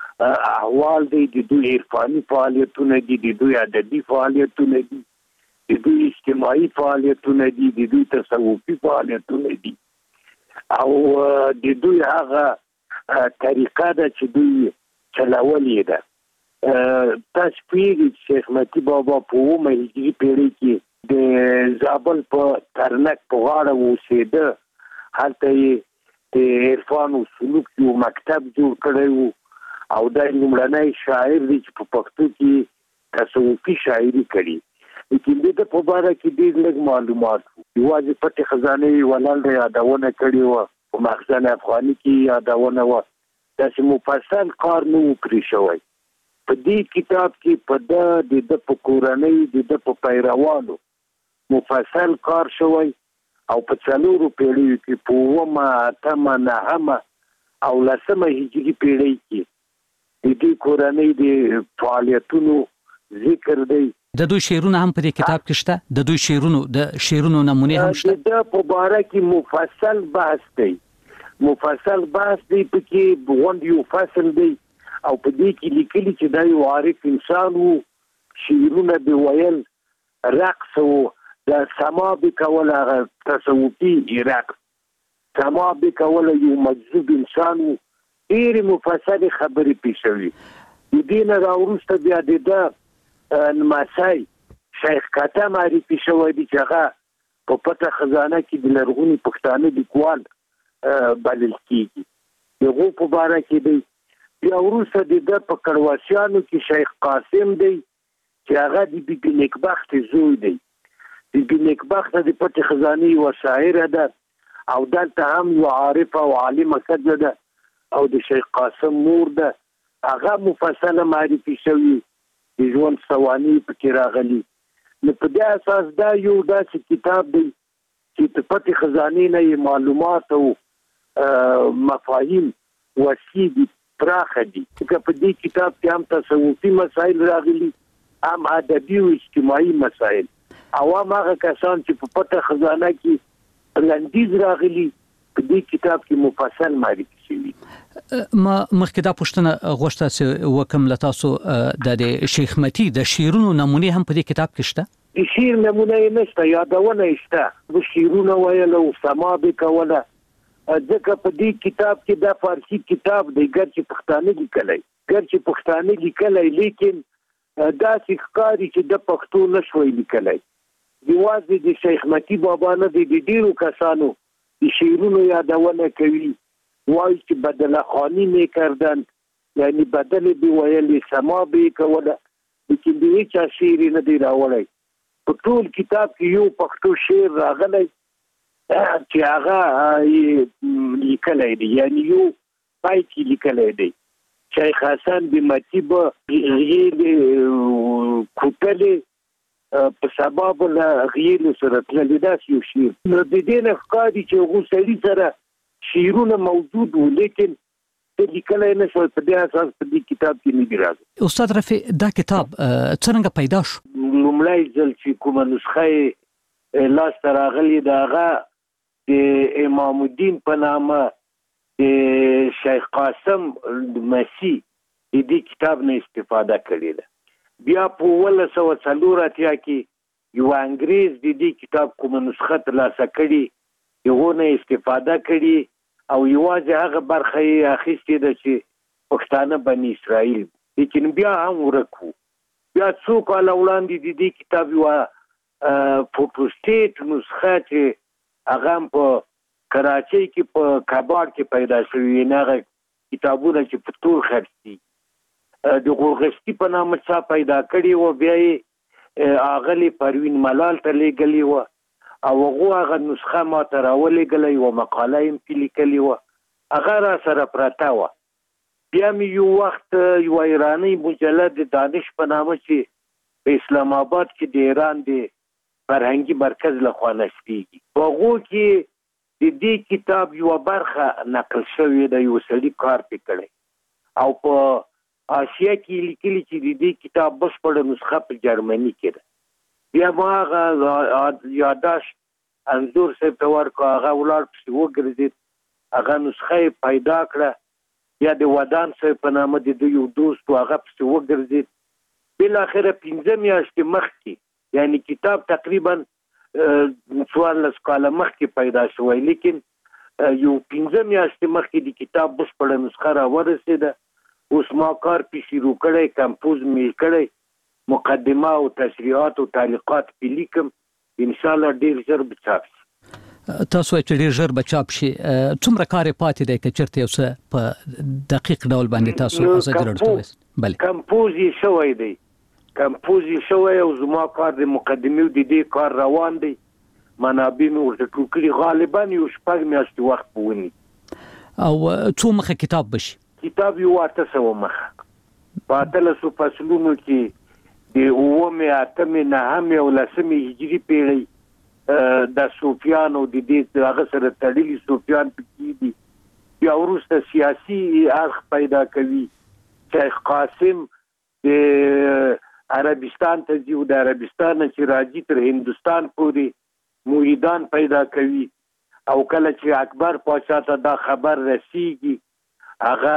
احوال دی، د دوی عرفاني فعالیتونه دي، د دوی ادبي فعالیتونه دي، د دوی اجتماعي فعالیتونه دي، د دوی تصوفي فعالیتونه دي او د دوی هغه طریقه ده چې دوی چلولې ده. تاسو پوهیږئ چې شیخ متی بابا په 9 هجري پیړۍ کې د زابل په ترنک په غاړه اوسېده. هلته یې د عرفان او سلوک یو مکتب جوړ کړی و او دا لومړنی شاعر دی چې په پښتو کې تصوفي شاعري کړي. لیکن د په باره کې ډېر لږ معلومات وو. یوازې پټې خزانه ولنډه یادونه کړې وه په مخزن افغاني کې یادونه وه داسې مفصل کار نه و پرې شوی په دې کتاب کې په د په کورنۍ د په پیروانو مفصل کار شوی او په 4 پیړیو کې په 8 9 او 10 هجري پیړۍ کې د دې کورنۍ د فعالیتونو ذکر دی. د دوی شعرونه هم په دې کتاب کې شته، د دوی شعرونو نمونه هم شته. د په باره کې مفصل بحث دی په کې غونډ یو فصل دی او په دې کې لیکلي چې دا یو عارف انسان وو، شعرونه به ویل، رقص و د سما به کول، هغه تصوفي رقص سما به کول، یو مجذوب انسان وو. ډېرې مفصلې خبرې پیښوي. د دې نه راوروسته بیا د نماسی شیخ کاته معرفي شوی دی چې هغه په پټه خزانه کې د لرغوني پښتانه لیکوال بلل کېږي. د هغو په باره کې دی. بیا وروسته د په کړواسیانو کې شیخ قاسم دی چې هغه د بیبي نیکبخت زوی دی. بیبي نیکبخت د پټې خزانې یوه شاعره ده او دلته هم یوه عارفه او عالمه ښځه ده او د شیخ قاسم مور ده. هغه مفصله معرفي شوي، د ژوند سواني پکې راغلي. نو په دې اساس دا یو داسې کتاب دی چې د پټې خزانې نه یې معلومات او مفاهیم وسیع دي، پراخه دي. ځکه په دې کتاب کې هم تصوفي مسایل راغلي، هم ادبي او اجتماعي مسایل. عوام هغه کسان چې په پټه خزانه کې لنډیز راغلي په دې کتاب کې مفصل معرفي شوي. ما مخکې دا پوښتنه غوښته چې وکم له تاسو د شیخ متی د شعرونو نمونه هم په دې کتاب کې شته؟ د شعر نمونه یې نشته، یادونه یې شته. د شعرونه ویل او سما به کوله. ځکه په دې کتاب کې دا فارسي کتاب دی، ګرچې پښتانه لیکلی لیکن داسې ښکاري چې د پښتو نشوی لیکلی. یوازې د شیخ متی بابا نه دی، د ډېرو کسانو د شعرونو یادونه کوي، وایي چې بدله خانی می کردند، یعنی بدل به ویلی، سما به کوله، لیکن د هیچا شعر نه دی راوړی. په ټول کتاب کې یو پښتو شعر راغلی چې هغه لیکلی دی، یعنی یو پای کې لیکلی دی. شیخ حسن بن متی به غیلې کوټلې په سبب له غیلو سره تللی، داسې یو شعر. نو د دې نه ښکاري چې هغو سړي سره شعرونه موجود وو، لیکن ته لیکلی نه شوی. په دې اساس په دې کتاب کې نه دي راغلي. استاد رفیع، دا کتاب څرنګه پیدا شو؟ لومړی ځل چې کومه نسخه یې لاسته راغلې ده، هغه د امام الدین په نامه د شیخ قاسم مسیح د دې کتاب نه استفاده کړې ده. بیا په 1984 کې یو انګریز د دې کتاب کومه نسخه ترلاسه کړې، هغو نه استفاده کړي او یوازې هغه برخه یې اخیستې ده چې پښتانه بني اسرائیل، لیکن بیا هم ورک وو. بیا څو کاله وړاندې د دې کتاب یوه فوټوسټیټ نسخه چې هغه هم په کراچۍ کې په کباړ کې پیدا شوي، هغه کتابونه چې په تور خرڅېږي، د غورغشتي په نامه چا پیدا کړي وه. بیا یې اغلې پروین ملال ته لیږلې وه او هغو هغه نسخه ما ته راولېږله، یوه مقاله یې پرې لیکلې وه، هغه را سره پرته وه. بیا مې یو وخت یوه ایرانۍ مجله د دانش په نامه چې په اسلام آباد کې د ایران د فرهنګي مرکز لخوا نشریږي، په هغو کې د دې کتاب یوه برخه نقل شوې ده، یو سړي کار پرې کړی او په آسیا کې لیکلي چې د دې کتاب بشپړه نسخه په جرمني کې ده. بیا ما هغه یاداشت انځور صاحب ته ورکړه، هغه ولاړ پسې وګرځېد، هغه نسخه یې پیدا کړه. بیا د ودان صاحب په نامه د دوی یو دوست و، هغه پسې وګرځېد. بالاخره 15 میاشتې مخکې، یعنی کتاب تقریبا 14 کاله مخکې پیدا شوی، لیکن یو 15 میاشتې مخکې د کتاب بشپړه نسخه راورسېده. اوس ما کار پې شروع کړی، کمپوز مې کړی، مقدمه او تشریحات او تعلیقات پې لیکم، انشاءالله ډېر ژر به چاپ شي. تاسو چې ډېر ژر به چاپ شي، څومره کار یې پاتې دی که چېرته یو څه په دقیق ډول باندې تاسو ازادي راډیو ته وایاست؟ بله، کمپوز یې شوی دی، او زما کار د مقدمې د دې کار روان دی. منابع مې ورته ټول کړي غالبا یو 6 میاشتې وخت ونی. او څو مخه کتاب بشي؟ کتاب یو 800 مخه په 800 فصلونو کې د 8 9 او 10 هجري پیړۍ د صوفیانو د دې هغه سره تړلي صوفیان پکې دي. بیا وروسته سیاسي اړخ پیدا کوي. شیخ قاسم د عربستان ته ځي او د عربستان چې راځي تر هندستان پورې مریدان پیدا کوي. او کله چې اکبر پاچا ته دا خبر رسیږي هغه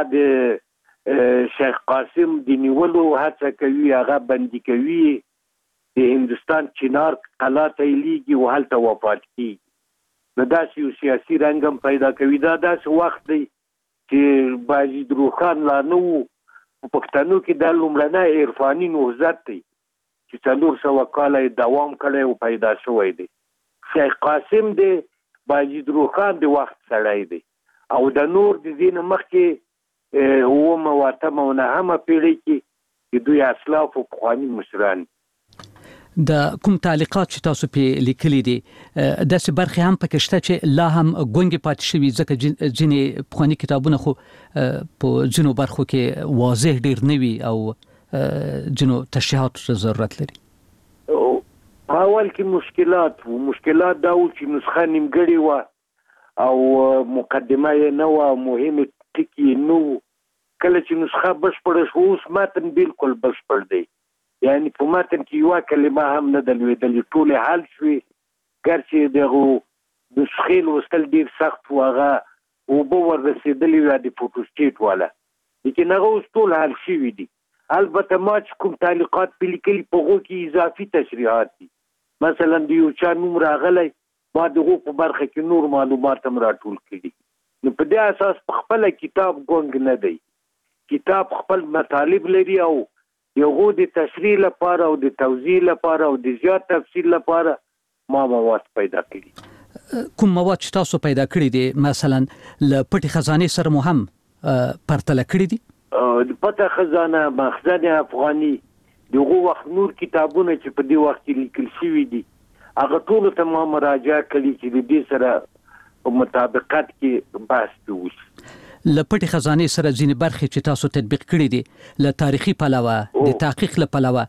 د شیخ قاسم د نیولو هڅه کوي، هغه بندي کوي، د هندستان چنار قلعه ته لیږي او هلته وفات کیږي. نو داسې یو سیاسي رنګ هم پیدا کوي. دا داسې وخت دی چې باجید روخان لا نه و په پښتنو کې دا لومړنی عرفاني نهضت دی چې 400 کاله دوام کړی او پیدا شوی دی. شیخ قاسم دی باجید روخان د وخت سړی دی او د نور د دین مخکې 8 او 9 پیړۍ کې دوی اسلاف او پخواني مشران. د کوم تعلیقات چې تاسو په لیکلي دي داسې برخې هم پکې شته چې لا هم ګونګې پاتې شوي ځکه ځینې پخواني کتابونه خو په ځینو برخو کې واضح ډیر نه وي او ځینو تشریحاتو ضرورت لري. اول کې مشکلات دا و چې نسخه نیمګړې وه او مقدمه یې نه وه، مهمې ټکي یې نه وو. کله چې نسخه بشپړه شوه اوس متن بالکل بشپړ دی، یعنی په متن کې یوه کلمه هم نه ده لوېدلې، ټولې حل شوې. ګرچې دغو نسخې لوستل ډېر سخت و، هغه اوبه ور رسېدلې وه د فوټوسټیټ والا، لیکن هغه اوس ټول حل شوي دي. البته ما چې کوم تعلیقات په لیکلي په هغو کې اضافي تشریحات دي. مثلا د یو چا نوم راغلی ما دغو په برخه کې نور معلومات هم راټول کړي. نو په دې اساس په خپله کتاب ګونګ نه دی. کتاب خپل مطالب لري او یغو د تشریح لپاره او د توضیح لپاره او د زیات تفصیل لپاره ما مواد پیدا کړي. کوم مواد چې تاسو پیدا کړي دي مثلا له پټې خزانې سره مو هم پرتله کړي دي؟ د پټه خزانه، مخزن افغاني، دغه وخت نور کتابونه چې په دې وخت کې لیکل شوي دي هغه ټولو ته ما مراجعه کړي چې د دې سره په مطابقت کې بحث وشي. له پټې خزانې سره ځینې برخې چې تاسو تطبیق کړي دي له تاریخي پلوه د تحقیق له پلوه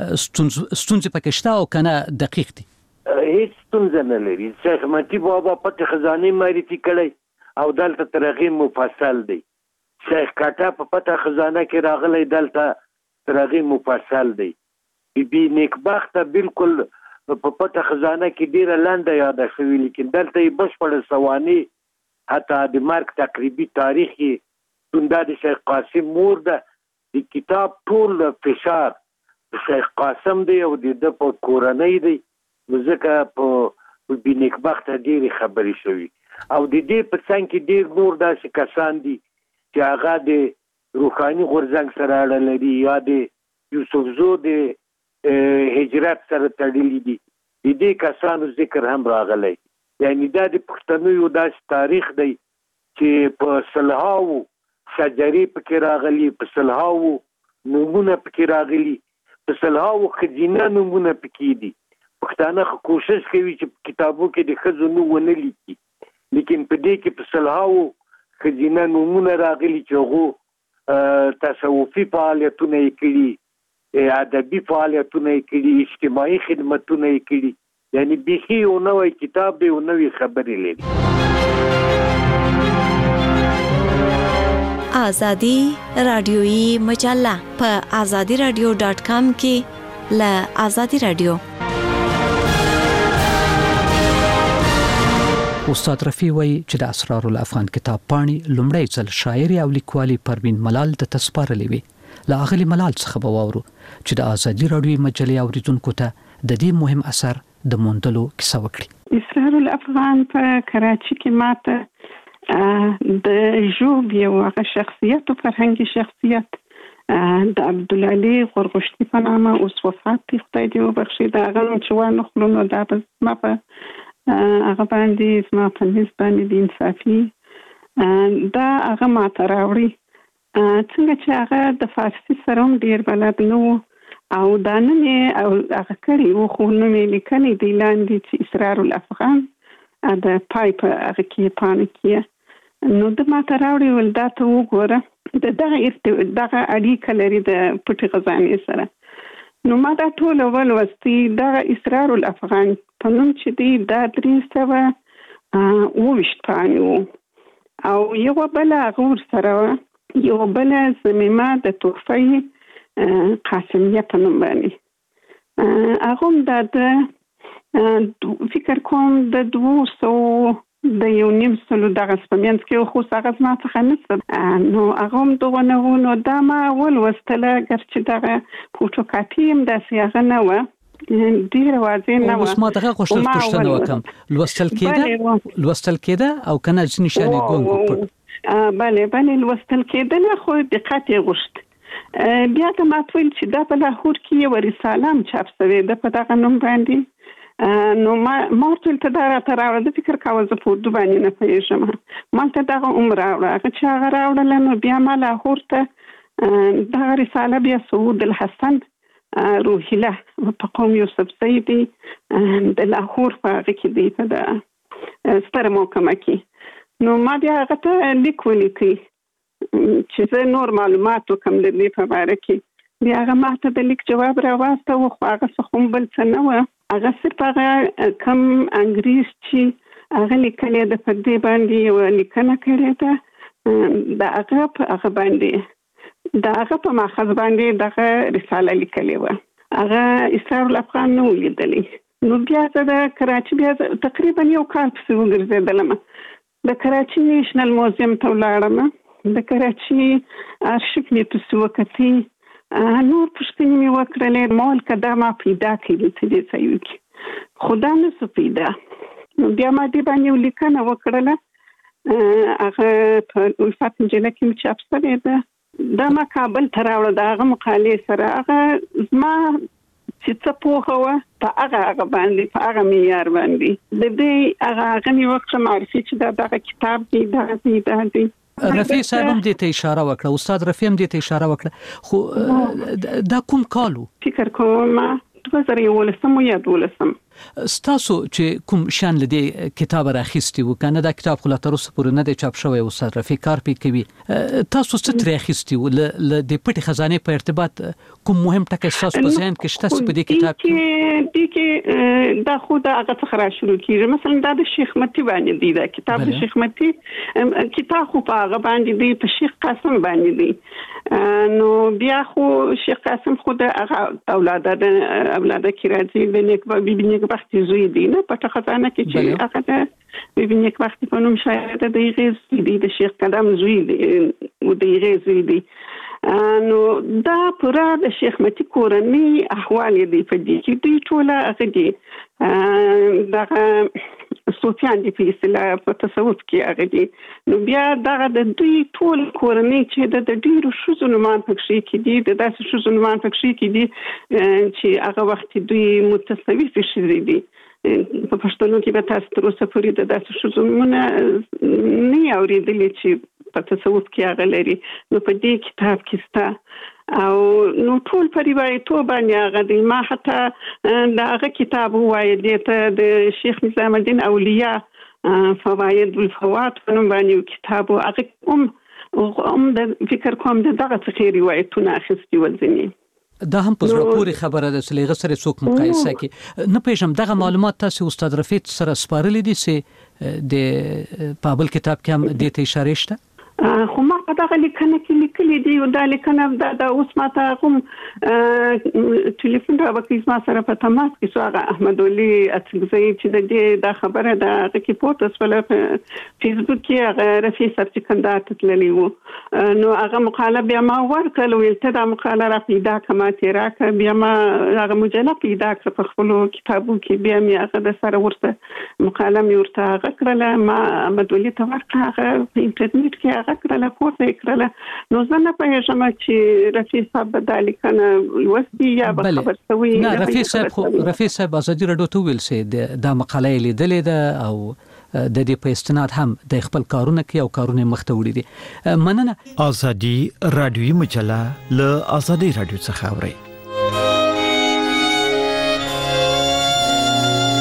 ستونزې پکې شته او کنه دقیق دي؟ هیڅ ستونزه نه لري. شیخ متی بابا پټې خزانې معرفي کړی او دلته تر هغې مفصل دی. شیخ کاټا په پټه خزانه کې راغلی، دلته تر هغې مفصل دی. بی نیکبخته بالکل په پټه خزانه کې ډیره لنډه یاده شوې، لیکن دلته یې بشپړه سوانح حتی د مرګ تقریبي تاریخ یې دا د شیخ قاسم مور ده. د کتاب ټول فشار شیخ قاسم دی او د ده په کورنۍ دی، نو ځکه په بی نیکبخته ډیرې خبرې شوي. او د دې په څنګ کې ډیر نور داسې کسان دي چې هغه د روحاني غورځنګ سره اړه لري یا د یوسفزو د هجرت سره تړلي دي. د دې کسانو ذکر هم راغلی. یعنی دا د پښتنو یو داسې تاریخ دی چې په سلهاو شجرې پکې راغلي، په سلهاو نومونه پکې راغلي، په سلهاو ښځینه نومونه پکې دي. پښتانه کوشش کوي چې کتابو کې د ښځو نوم ونه لیکي، لیکن په دې کې په سلهاو ښځینه نومونه راغلي چې هغو تصوفي فعالیتونه یې کړي، ادبي فعالیتونه یې کړي، اجتماعي خدمتونه یې کړي. یعنی بیخي یو نوی کتاب دی، یو نوی خبرې لري. آزادی رادیویی مجله په azadiradio.com کې له آزادی رادیو. استاد رفیع وایي چې د اسرار الافغان کتاب پاڼې لومړی ځل شاعري او لیکوالي پروین ملال ته تسپارلې وي. له اغلي ملال څخه به واورو چې د آزادی رادیویی مجلې اوریدونکو ته د دې مهم اثر د موندلو کیسه وکړي. اسرار الافغان په کراچي کې ماته د ژوب یو هغه شخصیت او فرهنګي شخصیت د عبدالعلی غرغشتي په نامه اوس وفات دی، خدای دې وبخښي. د هغه نوم چې وانخلو نو دا به زما په هغه باندې زما په نس باندې د انصافي دا هغه ماته راوړي. څنګه چې هغه د فارسي سره هم ډېر بلد نه و او دا نه او هغه کړي و خو نو مې لیکنې دی لاندې چې اسرار الافغان د پایپ هغه کې پانه کې نو د ماته راوړي ول دا ته وګوره دغه اړیکه لري د پټي خزانې سره نو ما دا ټول ولوستي دغه اسرار الافغان په نوم چې دی دا 320 پاڼې وو او یو بل غور سره یو بل زميمه د تحفه قاسمیه په نوم باندې هغه د فکر کوم د 200 د یو نیم سلو دغه سپمینس کې خو څنګه ما څخه نشته نو هغه دغه نو دا ما ولوستله ګرچې دغه فوټوکاپي هم داسې هغه نه و ډیر واضح نه و اوس ما دغه پوښتنه وکم لوستل کېده او کنه نشانه ګونګ بله لوستل کېده خو دقت یې غوښت بیا ته ما ویل چې دا په لاهور کې یو رساله چاپ شوې ده په دغه نوم باندې نو ما ټول ته دا راوړه د فکر کاوه زه په اردو باندې نه پوهېږم ما ته دغه راوړه هغه چې هغه راوړله نو بیا ما لاهور ته دغه رساله بیا سعود الحسن روحیله په قوم یوسف زیدي د لاهور په هغه کې دی په ستره محکمه کې نو ما بیا هغه ته لیک ولیکئ چې زه نور معلومات وکم د دې په باره کې بیا هغه ما ته د لیک جواب راواستوه خو هغه څه خو بل څه نه وه هغه صرف هغه کم انګریز چې هغه لیکلې ده په دې باندې یو لیکنه کړې ده د هغه په هغه باندې د هغه په ماخذ باندې دغه رساله لیکلې وه هغه اسرار الافغان نه ولیدلې نو بیا زه د کراچي بیا تقریبا یو کال پسې وګرځېدلم د کراچي نیشنل موزیم ته ولاړم د کراچي ارشیف مې پسې وکتې نور پوښتنې مې وکړلې مول که دا ما پیدا کړي څه دې ځایو کې خو دا نه څه پیدا نو بیا ما دې باندې یو لیکنه وکړله هغه په الفت مجله کې مې چاپ شوې ده دا ما کابل ته راوړه د هغه مقالې سره هغه زما چې څه پوهه وه په هغه باندې په هغه معیار باندې د دې هغه مې وکړه معرفي چې دغه کتاب دی دا دی رفیع صاحب هم دې ته اشاره وکړه استاد رفیع هم دې ته اشاره وکړه خو دا کوم کالو فکر کوم 2011 یا 12 ستاسو چې کوم شان لدی کتاب راخیستی وکنه دا کتاب خو لا تر اوسه پورې نه دی چاپ شوی استاد رفیع کار پې کوي تاسو څه تر راخیستی ول د پټي خزانه په ارتباط کوم مهم ټکی تاسو په ذهن کې شته په دې کتاب کې دا خو دا هغه څخه را شروع کیږي مثلا دا د شیخ متی باندې دی دا کتاب د شیخ متی کتاب خو په هغه باندې دی په شیخ قاسم باندې دی نو بیا خو شیخ قاسم خو د اولاد کې راځي د نیک وختي زوی دی نه پټه خزانه کې چې هغه د نیک وختي په نوم شاعر د غیز دی د شیخ قدم زوی دی او د غیز زوی دی نو دا پورا د شیخ متی کورنۍ احوال دی په دې کې دوی ټول هغه دي دغه صوفیان دي په اصطلاح په تصوف کې هغه دي نو بیا دغه د دوی ټول کورنۍ چې د ډیرو ښځو نومان پکې کې دي د داسې ښځو نومان پکې کې دي چې هغه وخت دوی متصوفي ښځې دي په پښتنو کې به تاسو تر اوسه پورې د داسې ښځو نومونه نه اورېدلي چې په تصوف کې هغه لري نو په دې کتاب کې ستا او نو ټول په روایتو باندې هغه دی ما حتی دا هغه کتاب وایي ته د شیخ نظام الدین اولیاء فواید الفوات په نوم باندې کتاب هغه د فکر کوم دغه څخه روایتونه اخیستي ولځني دا هم په زړه پورې خبره ده چې لږه سره څوک مقایسه کوي نه پېژم دغه معلومات تاسو استاد رفیع سره سپارلې دي چې د پابل کتاب کې هم د ته اشاره شته خو ما په دغه لیکنه کې لیکلي دي او دا لیکنه دا اوس ماته کوم ټلیفون راوکړي ما سره په تماس کې شو هغه احمد علي اڅګزی چې د دې دا خبره ده چې پورتس ول په فیسبوک کې هغه رفیع صاحب چې کندهار ته تللی و نو هغه مقاله بیا ما ورکړل ویل ته دا مقاله را پیدا کما تیراک بیا ما هغه مجله پیدا کړ په خپل کتابو کې بیا مې هغه د سره ورته مقاله مې ورته کړل ما احمد علي ته ورکړه هغه په انټرنیټ کې هغه کړل پورته کړل نو زه نه پوهېږم چې رفیع صاحب د لیکنه لوستي یا خبر شوی نه رفیع صاحب ازادي راډیو ته ویل سي دا مقاله لیدلې ده او د دې په استناد هم د خپل کارونه کې او کارونه مخته وړي دي مننه ازادي راډیوي مجله له ازادي راډیو څخه اوري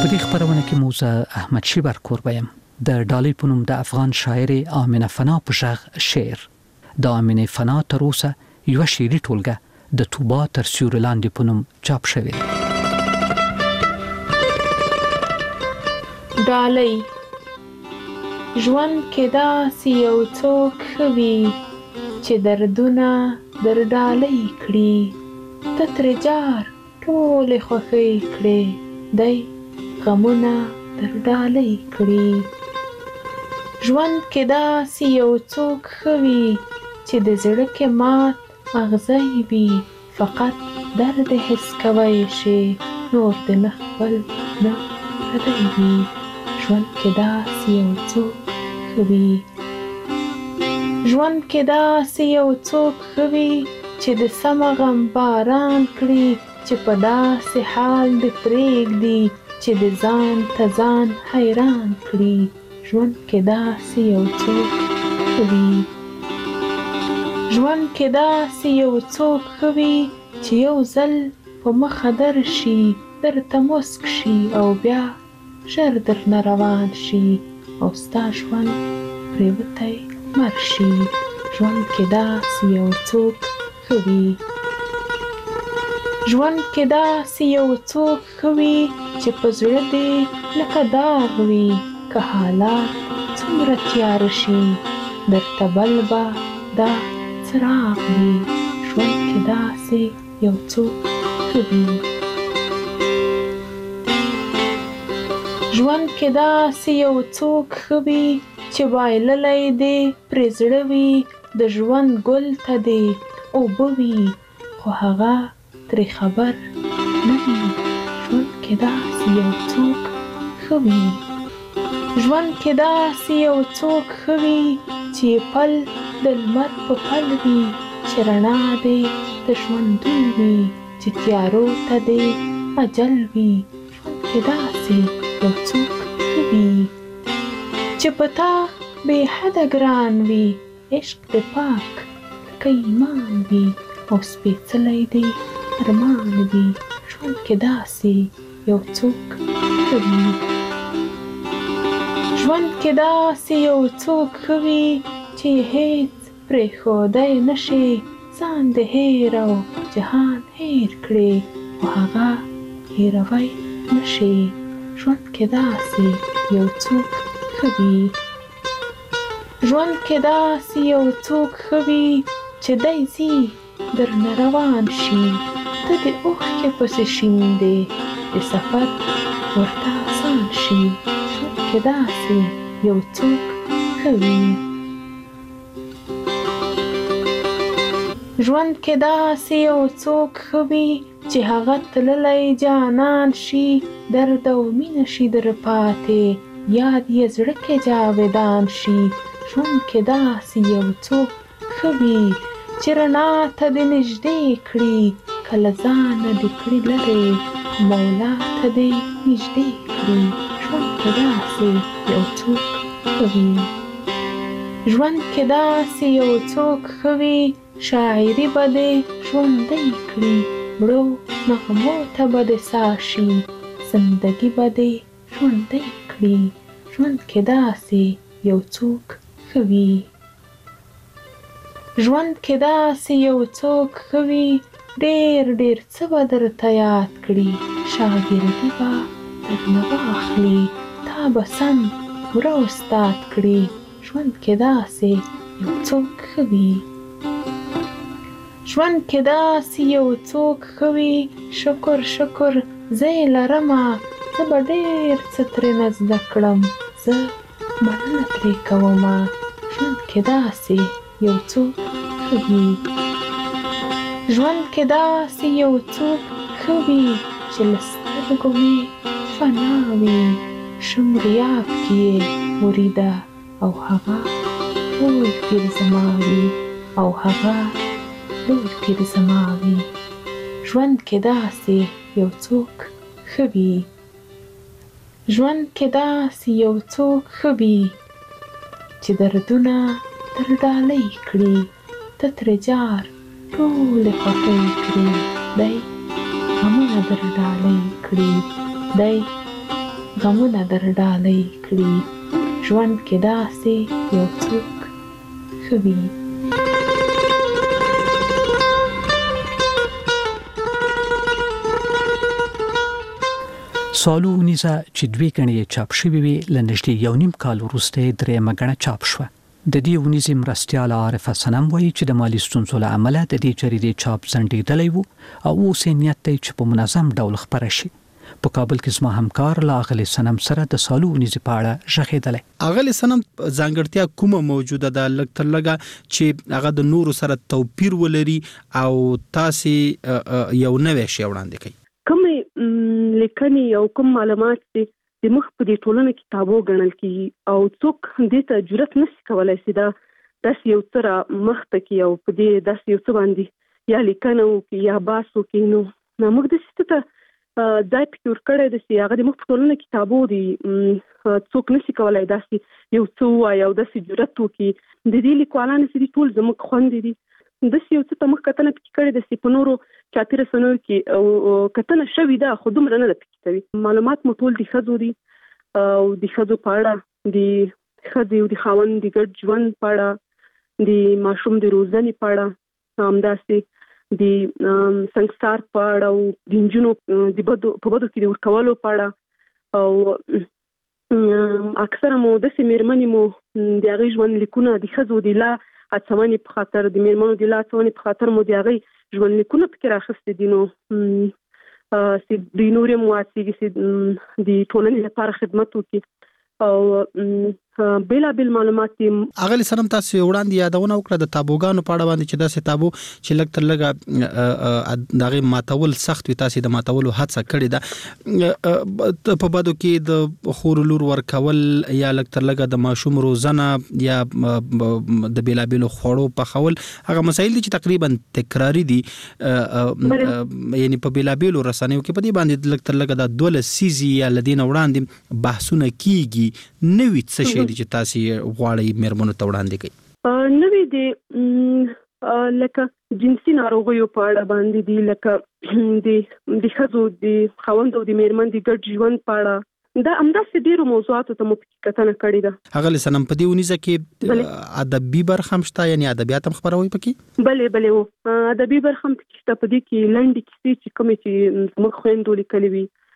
په دې خبرونه کې موزه احمد شیبر کوربیم د ډالۍ په نوم د افغان شاعر آمنه فنا په ژغ شعر د آمنه فنا تر اوسه یو شعري ټولګه د توبا تر سیوري لاندې په نوم چاپ شوی. ډالۍ ژوند کې داسې یو څوک ښه وي چې دردونه در ډالۍ کړي ته ترې جار ټولې خوښۍ کړې دی غمونه در ډالۍ کړي. ژوند کې داسې یو څوک ښه وي چې د زړه کې مات اغزی وي فقط درد حس کوی شي نور د نه خپل نه پردی وي. ژوند کې داسې یو څوک ښه وي. ژوند کې داسې یو څوک ښه وي چې د سمه غم باران کړي چې په داسې حال دې پرېږدي چې د ځان ته ځان حیران کړي. ژوند کې داسې یو څوک ښه وي. ژوند کې داسې یو څوک ښه وي چې یو ځل په مخه درشي درته مسک شي او بیا ژر درنه روان شي او ستا ژوند پرېوتی مر شي. ژوند کې داسې یو څوک ښه وي. ژوند کې داسې یو څوک ښه وي چې په زړه دې لکه داغ وي که حالات څومره تیاره شي درته بل به دا څراغ وي. ژوند کې داسې یو څوک ښه وي. ژوند کې داسې یو څوک ښه وي چې بایللی دې پرې زړه وي د ژوند ګل ته دې اوبه وي خو هغه ترې خبر نه وي. ژوند کې داسې یو څوک ښه وي. ژوند کې داسې یو څوک ښه وي چې پل د لمر په پل وي چې رڼا دې د ژوندون وي چې تیارو ته دې اجل وي. ژوند کې داسې یو څوک ښه وي چې په تا بې حده ګران وي عشق دې پاک لکه ایمان وي او سپېڅلی دې ارمان وي. ژوند کې داسې یو څوک ښه وي. ژوند کې داسې یو څوک ښه وي چې هیڅ پرېښودی نه شي ځان دې هېر او جهان هېر کړې خو هغه هېروی نه شي. ژوند کې داسې یو څوک ښه وي. ژوند کې داسې یو څوک ښه وي چې دی ځي درنه روان شي ته د اوښکې پسې شیندې د سفر ورته آسان شي. ژوند کې داسې یو څوک ښه وي. ژوند کې داسې یو څوک ښه وي چې هغه تللی جانان شي درد او مینه شي در پاتې یاد یې زړه کې جاودان شي. ژوند کې داسې یو څوک ښه وي چې رڼا ته دې نږدې کړي کله ځانه دې کړي لرې مولا ته دې نږدې کړي. ژوند کې داسې یو څوک ښه وي. ژوند کې داسې یو څوک ښه وي شاعري به دې ژوندۍ کړي مړو نغمو ته به دې ساه شي زندګي به دې ژوندۍ کړي. ژوند کې داسې یو څوک ښه وي. ژوند کې داسې یو څوک ښه وي ډېر ډېر څه به درته یاد کړي شاګردي به درنه واخلي تا به سم وره استاد کړي. ژوند کې داسې یو څوک ښه وي. ژوند کې داسې یو څوک ښه وي شکر شکر زه یې لرمه زه به ډېر څه ترېنه زده کړم زه مننه ترې کومه. ژوند کې داسې یو څوک ښه وي. ژوند کې داسې یو څوک ښه وي چې له سترګو مې فنا وي شمریاب کې یې مریده او هغه لوی پیر زما وي او هغه لوی پیر زما وي. ژوند کې داسې یو څوک ښه وي. ژوند کې داسې یو څوک ښه وي چې دردونه در ډالۍ کړي ته ترې جار ټولې خوښۍ کړي دی غمونه در ډالۍ کړي دی غمونه در ډالۍ کړي. ژوند کې داسې یو څوک ښه وي. سالو نیزه چې دوی غنې چاپ شوی وي لنږدې 1.5 کال وروسته درېمه غنه چاپ شوه. د دې ونیزې مرستیال عارف حسنم وایي چې د مالی ستونزو له امله د دې جریدې چاپ ځنډېدلی و او اوس یې نیت دی چې په منظم ډول خپره شي. په کابل کې زما همکار لاغلی سنم سره د سالو ونیزې په اړه ژغېدلی. اغلی سنم ځانګړتیا کومه موجوده ده لږ تر لږه چې هغه د نورو سره توپیر ولري او تاسې یو نوی شی وړاندې کوي؟ لیکنې او کوم معلومات چې د مخ په دې ټولنه کې تابو ګڼل کیږي او څوک دې ته جرأت نشي کولای چې دا داسې یو څه مخ ته کې او په دې داسې یو څه باندې یا لیکنه وکړي یا بحث وکړي. نو موږ داسې ته ځای فکر کړی دی چې هغه د مخ په ټولنه کې تابو دي، څوک نشي کولای داسې یو څه ووایي او داسې جرأت وکړي. د دې لیکوالانو چې ټول زموږ خویندې دي داسې یو څه ته مخ کتنه پکې کړې ده چې په نورو چاپي رسنیو کې او کتنه شوې ده خو دومره نه ده پکې کوي. معلومات مو ټول د ښځو دي او د ښځو په اړه د ښځې او د خاوند د ګډ ژوند په اړه د ماشوم د روزنې په اړه همداسې د سنګسار په اړه او د نجونو په بدو کې د ورکولو په اړه او اکثره مو داسې مېرمنې مو د هغې ژوند لیکونه د ښځو د لا هڅونې په خاطر د مېرمنو د لا هڅونې په خاطر مو د هغې ژوند لیکونه پکې راخیستي دي. نو چې دوی نور هم وهڅېږي چې د ټولنې لپاره خدمت وکړي او بېلابېل معلومات یې. اغلی سنم تاسې وړاندې یادونه وکړه د تابوګانو په اړه باندې چې داسې تابو چې لږ تر لږه د هغې ماتول سخت وي تاسې د ماتولو هڅه کړې ده. په بدو کې د خور لور ورکول یا لږ تر لږه د ماشوم روزنه یا د بېلابېلو خوړو پخول هغه مسایل دي چې تقریبا تکراري دي یعنی په بېلابېلو رسنیو کې په دې باندې لږ تر لږه د 12 سیزي یا له دې نه وړاندې بحثونه کیږي. نوي څه شی دي چې تاسې غواړئ مېرمنو ته وړاندې کوي؟ نوي دي لکه جنسي ناروغیو په اړه باندې دي، لکه د ښځو د خاوند او د مېرمن د ګډ ژوند په اړه دا همداسې ډېرو موضوعاتو ته مو پکې کتنه کړې ده. هغه لسنم په دې ونیزه کې ادبي برخه هم شته یعنی ادبیات هم خپروي پکې؟ بلې ادبي برخه هم پکې شته. په دې کې لنډې کیسې چې کومې چې زموږ خویندو لیکلې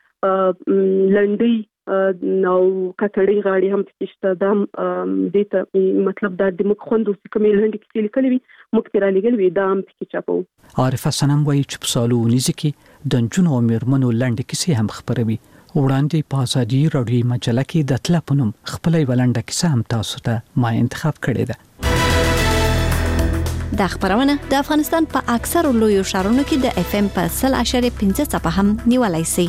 وي لنډۍ او ککړې غاړې هم پکې شته. دا دې ته مطلب دا د موږ خویندو چې کومې لنډې کیسې لیکلې وي موږ پرې رالېږلې وي دا هم پکې چاپوو. عارف حسنم وایي چې په سالو ونیزه کې د نجونو او مېرمنو لنډې کیسې هم خپروي. وړاندې په ازادي راډیویي مجله کې د تله په نوم خپله یوه لنډه کیسه هم تاسو ته ما انتخاب کړې ده. دا خبرونه د افغانستان په اکثرو لویو ښارونو کې د FM په 100.5 څپه هم نیولای شي.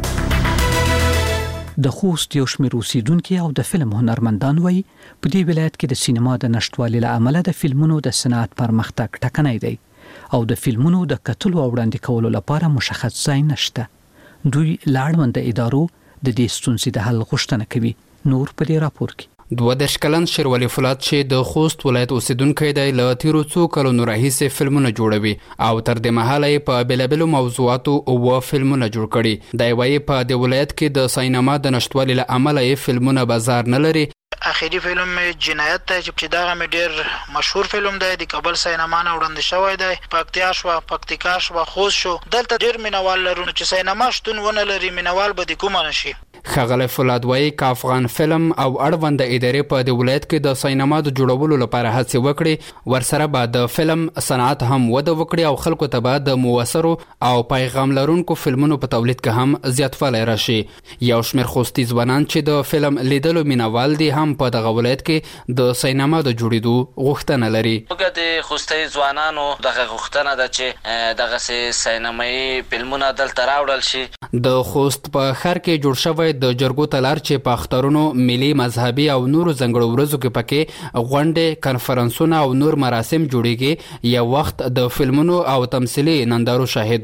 د خوست یو شمېر اوسیدونکي او د فلم هنرمندان وایي په دې ولایت کې د سینما د نشټوالي له امله د فلمونو د صنعت پرمختګ ټکنی دی او د فلمونو د کتلو او وړاندې کولو لپاره مشخص ځای نشته. دوی له اړونده ادارو د دې ستونزې د حل غوښتنه کوي. نور په دې راپور کې 22 کلن شیرولی فولاد چې د خوست ولایت اوسیدونکی دی له تیرو څو کلونو راهیسې فلمونه جوړوي او تر دې مهاله یې په بېلابېلو موضوعاتو اووه فلمونه جوړ کړي. دی وایي په دې ولایت کې د سینما د نشتوالي له امله یې فلمونه بازار نه لري. اخیری فلم جنایت ته چې دا غو ډیر مشهور فلم دی د کابل سینما نه وړاندې شوی دی. پکتیکا شو خوست شو دلته ډیر مینوال لرونه چې سینما شتون ونه لري مینوال به د کوم نشي. خغل فولاد وایي که افغان فلم او اړونده ادارې په دې ولایت کې د سینما د جوړولو لپاره هڅې وکړي ورسره به د فلم صنعت هم وده وکړي او خلکو ته به د موثرو او پیغام لرونکو فلمونو په تولید کې هم زیاتوالی راشي. یو شمېر خوستي ځوانان چې د فلم لیدلو مینوال دي هم په دغه ولایت کې د سینما د جوړېدو غوښتنه لري. موږ د خوستي ځوانانو دغه غوښتنه ده چې دغه سینمایي فلمونه دلته راوړل شي. د خوست په ښار کې جوړ شوی د جرګو تلار چې په اخترونو ملي مذهبي او نورو ځانګړو ورځو کې پکې غونډې کنفرانسونه او نور مراسم جوړیږي. یو وخت د فلمونو او تمثیلي نندارو شاهد وو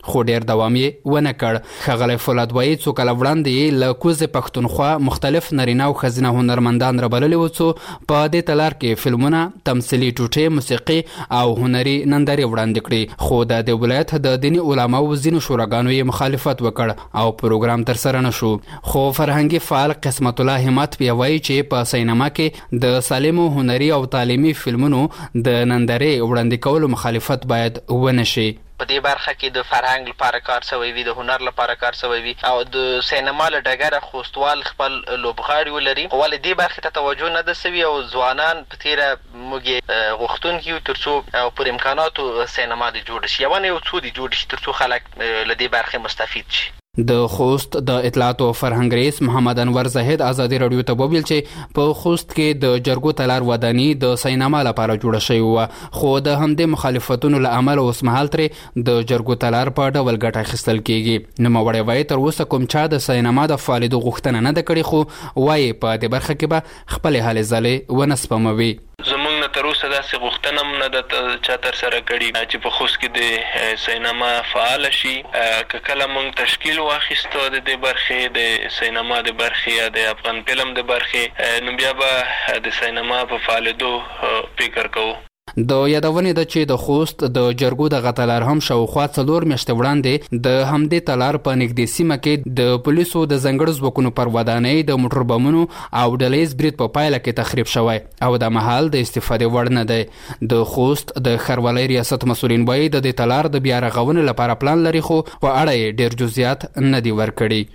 خو ډیر دوام یې ونه کړ. ښاغلی فولاد وایي څو کله وړاندې له کوزې پښتونخوا مختلف نارینه او ښځینه هنرمندان رابللي وو څو په دې تلار کې فلمونه، تمثیلي ټوټې، موسیقي او هنري نندارې وړاندې کړي. خو د دې ولایت د دیني علماو ځینو شوراګانو یې مخالفت وکړ او پروګرام ترسره نه شو. خو فرهنګي فعال قسمت الله همت بیا وایي چې په سینما کې د سالمو هنري او تعلیمي فلمونو د نندارې وړاندې کولو مخالفت باید ونه شي. په دې برخه کې د فرهنګ لپاره کار شوی وي، د هنر لپاره کار شوی وي او د سینما له ډګره خوستوال خپل لوبغاړي ولري، خو ولې دې برخې ته توجه نه ده سوي او ځوانان په تیره موږ غوښتونکي یو تر څو پر امکاناتو سینما د جوړ شي، یو نه یو څو د جوړ شي تر څو خلک له دې برخې مستفید شي. د خوست د اطلاعات او فرهنګ رئیس محمد انور زاهد ازادي رادیو ته وویل چې په خوست کې د جرګو تلار وداني د سینما لپاره جوړه شوې وه، خو د همدې مخالفتونو له امله اوس مهال ترې د جرګو تلار په ډول ګټه اخیستل کیږي. نوموړی وایي تر اوسه کوم چا د سینما د فعالېدو غوښتنه نه ده کړې، خو وایي په دې برخه کې به خپلې هلې ځلې ونه سپموي. زمونږ نه تر اوسه داسې غوښتنه هم نه ده چا ترسره کړې چې په خوست کې د سینما فعاله شي. که کله موږ تشکیل واخیستو د دې برخې د سینما د برخې یا د افغان فلم د برخې، نو بیا به د سینما په فعالېدو فکر کوو. د یادونې ده چې د خوست د جرګو دغه تلار هم شاوخوا 4 میاشتې وړاندې د همدې تلار په نږدې سیمه کې د پولیسو د ځانګړو ځواکونو پر ودانۍ د موټر بمونو او ډلیز برید په پایله کې تخریب شوی او د مهال د استفادې وړ نه دی. د خوست د ښاروالۍ ریاست مسؤلین وایي د دې تلار د بیا رغونې لپاره پلان لري، خو په اړه یې ډیر جزئیات نه دي ورکړي.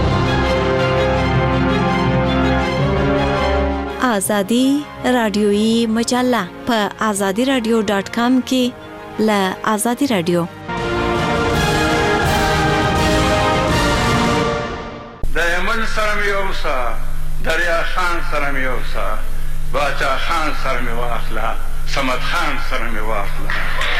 آزادی رادیویی مجله په azadiradio.com کې له آزادی رادیو. د یمن سره مې اوسه، دریا خان سره مې اوسه، باچا خان سره مې واخله، صمد خان سره مې واخله.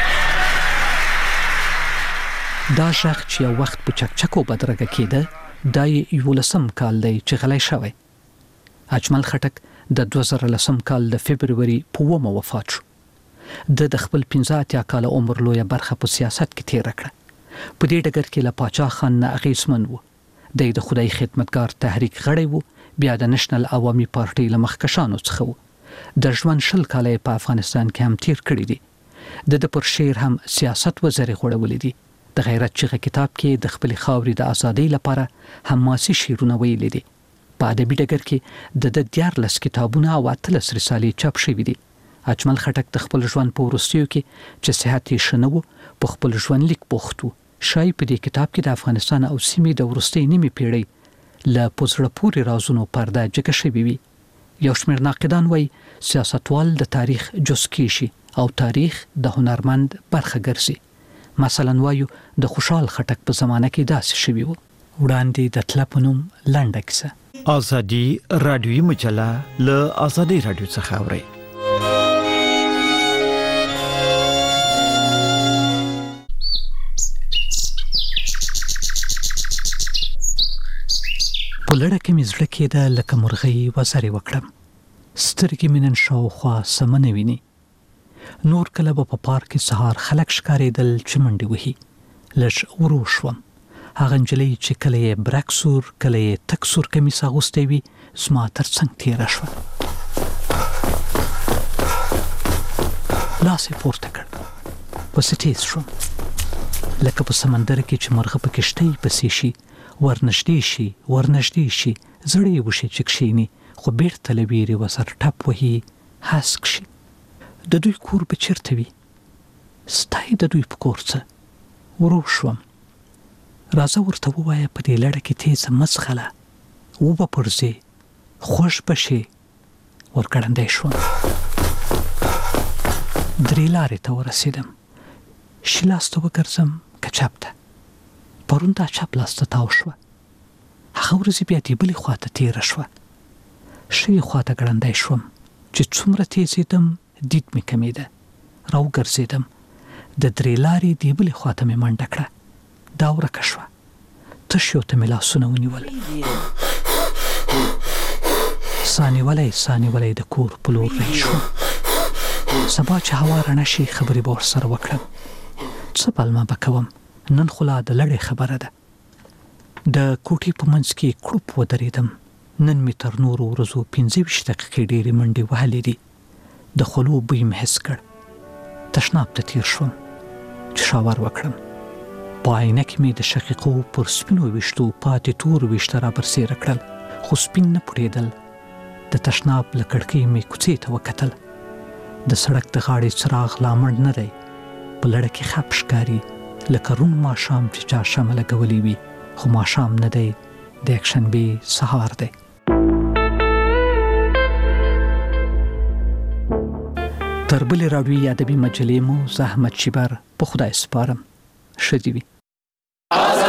دا شخص چې یو وخت په چکچکو بدرګه کېده، دا 11 کال دی چې غلی شوی. اجمل خټک د 2010 کال د فبرवरी په 1 وفات شو. د خپل 15 کال عمر لویه برخه په سیاست کې تیر کړه. په دې ډګر کې له پاچا خان نه اغیزمن و. د خدای خدمتګار تحریک غړی و، بیا د نېشنل عوامي پارټي له مخکشانو څخه و. د ژوند 10 کال په افغانستان کې هم تیر کړی دی. د پر شعر هم سیاست وزري غوړولې دي. د غیرت چغه کتاب کې د خپل خاورې د ازادۍ لپاره حماسي شعرونه ویلي دي. په ادبي ډګر کې د 14 کتابونه او 13 رسالې چاپ شوي دي. اجمل خټک د خپل ژوند په وروستیو کې چې صحت یې ښه نه و، په خپل ژوند لیک بوخت و. شاید په دې کتاب کې د افغانستان او سیمې د وروستۍ نیمې پیړۍ له په زړه پورې رازونو پرده جګه شوې وي. یو شمېر ناقدان وایي سیاستوال د تاریخ جز کیږي او تاریخ د هنرمند برخه ګرځي. مثلا وایو د خوشحال خټک په زمانه کې داسې شوي و. وړاندې د تله په نوم لنډه کیسه. آزادی رادیویی مجله له آزادی رادیو څخه اورئ. په لړه کې مې زړه کېده لکه مرغۍ وزرې وکړم. سترګې مې نن شاوخوا سمه نه ویني. نور کله به په پارک کې سهار خلک ښکارېدل چې منډې وهي. لږ ورو شوم. هغه نجلۍ چې کله یې برک سور کله یې تک سور کمیس اغوستی وي زما تر څنګ تېره شوه. لاس یې پورته کړ، پسې تیز شوم لکه په سمندر کې چې مرغه په کشتۍ پسې شي، ورنږدې شي زړې وشي چې کښېني، خو بیرته له ویرې وزر ټپ وهي هسک شي. د دوی کور به چېرته وي؟ ستا یې د دوی په کور څه؟ ورو شوم. راځه ورته ووایه په دې لړه کې تیزه مځغله، وبه پرځې، خوښ به شې. ورګړندی شوم. 3 لارې ته ورسېدم. ښي لاس ته وګرځم که چپ ته. پرون دا چپ لاس ته تاو شوه. هغه ورځې بیا دې بلې خوا ته تېره شوه. ښي خوا ته ګړندی شوم چې څومره تېزېدم دید مې کمېده. راوګرځېدم. د 3 لارې دې بلې خوا ته مې منډه کړه. دا ورکه شوه. تش یو ته مې لاسونه ونیول. سانیولی د کور په لور رهي شوم. سبا چې هوا رڼه شي خبرې به ورسره وکړم. څه پلمه به کوم، نن خلا د لړې خبره ده. د کوټې په منځ کې کړوپ ودرېدم. نن می تر نورو ورځو 15 دقیقې ډېرې منډې وهلې دي. د خلو بوی مې حس کړ. تشناب ته تیر شوم چې شاور وکړم. په آینه کې مې د شقیقو پر سپینو ویشتو پاتې تور ویشته را برسېره کړل، خو سپین نه پټېدل. د تشناب له کړکۍ مې کوڅې ته وکتل. د سړک د غاړې څراغ لا مړ نه دی. په لړه کې خپ ښکاري لکه روڼ ماښام چې چا شمع لګولې وي، خو ماښام نه دی، د یکشنبې سهار دی. تر بلې راډیویي ادبي مجلې مو زه احمد شیبر په خدای سپارم. ښه دې وي.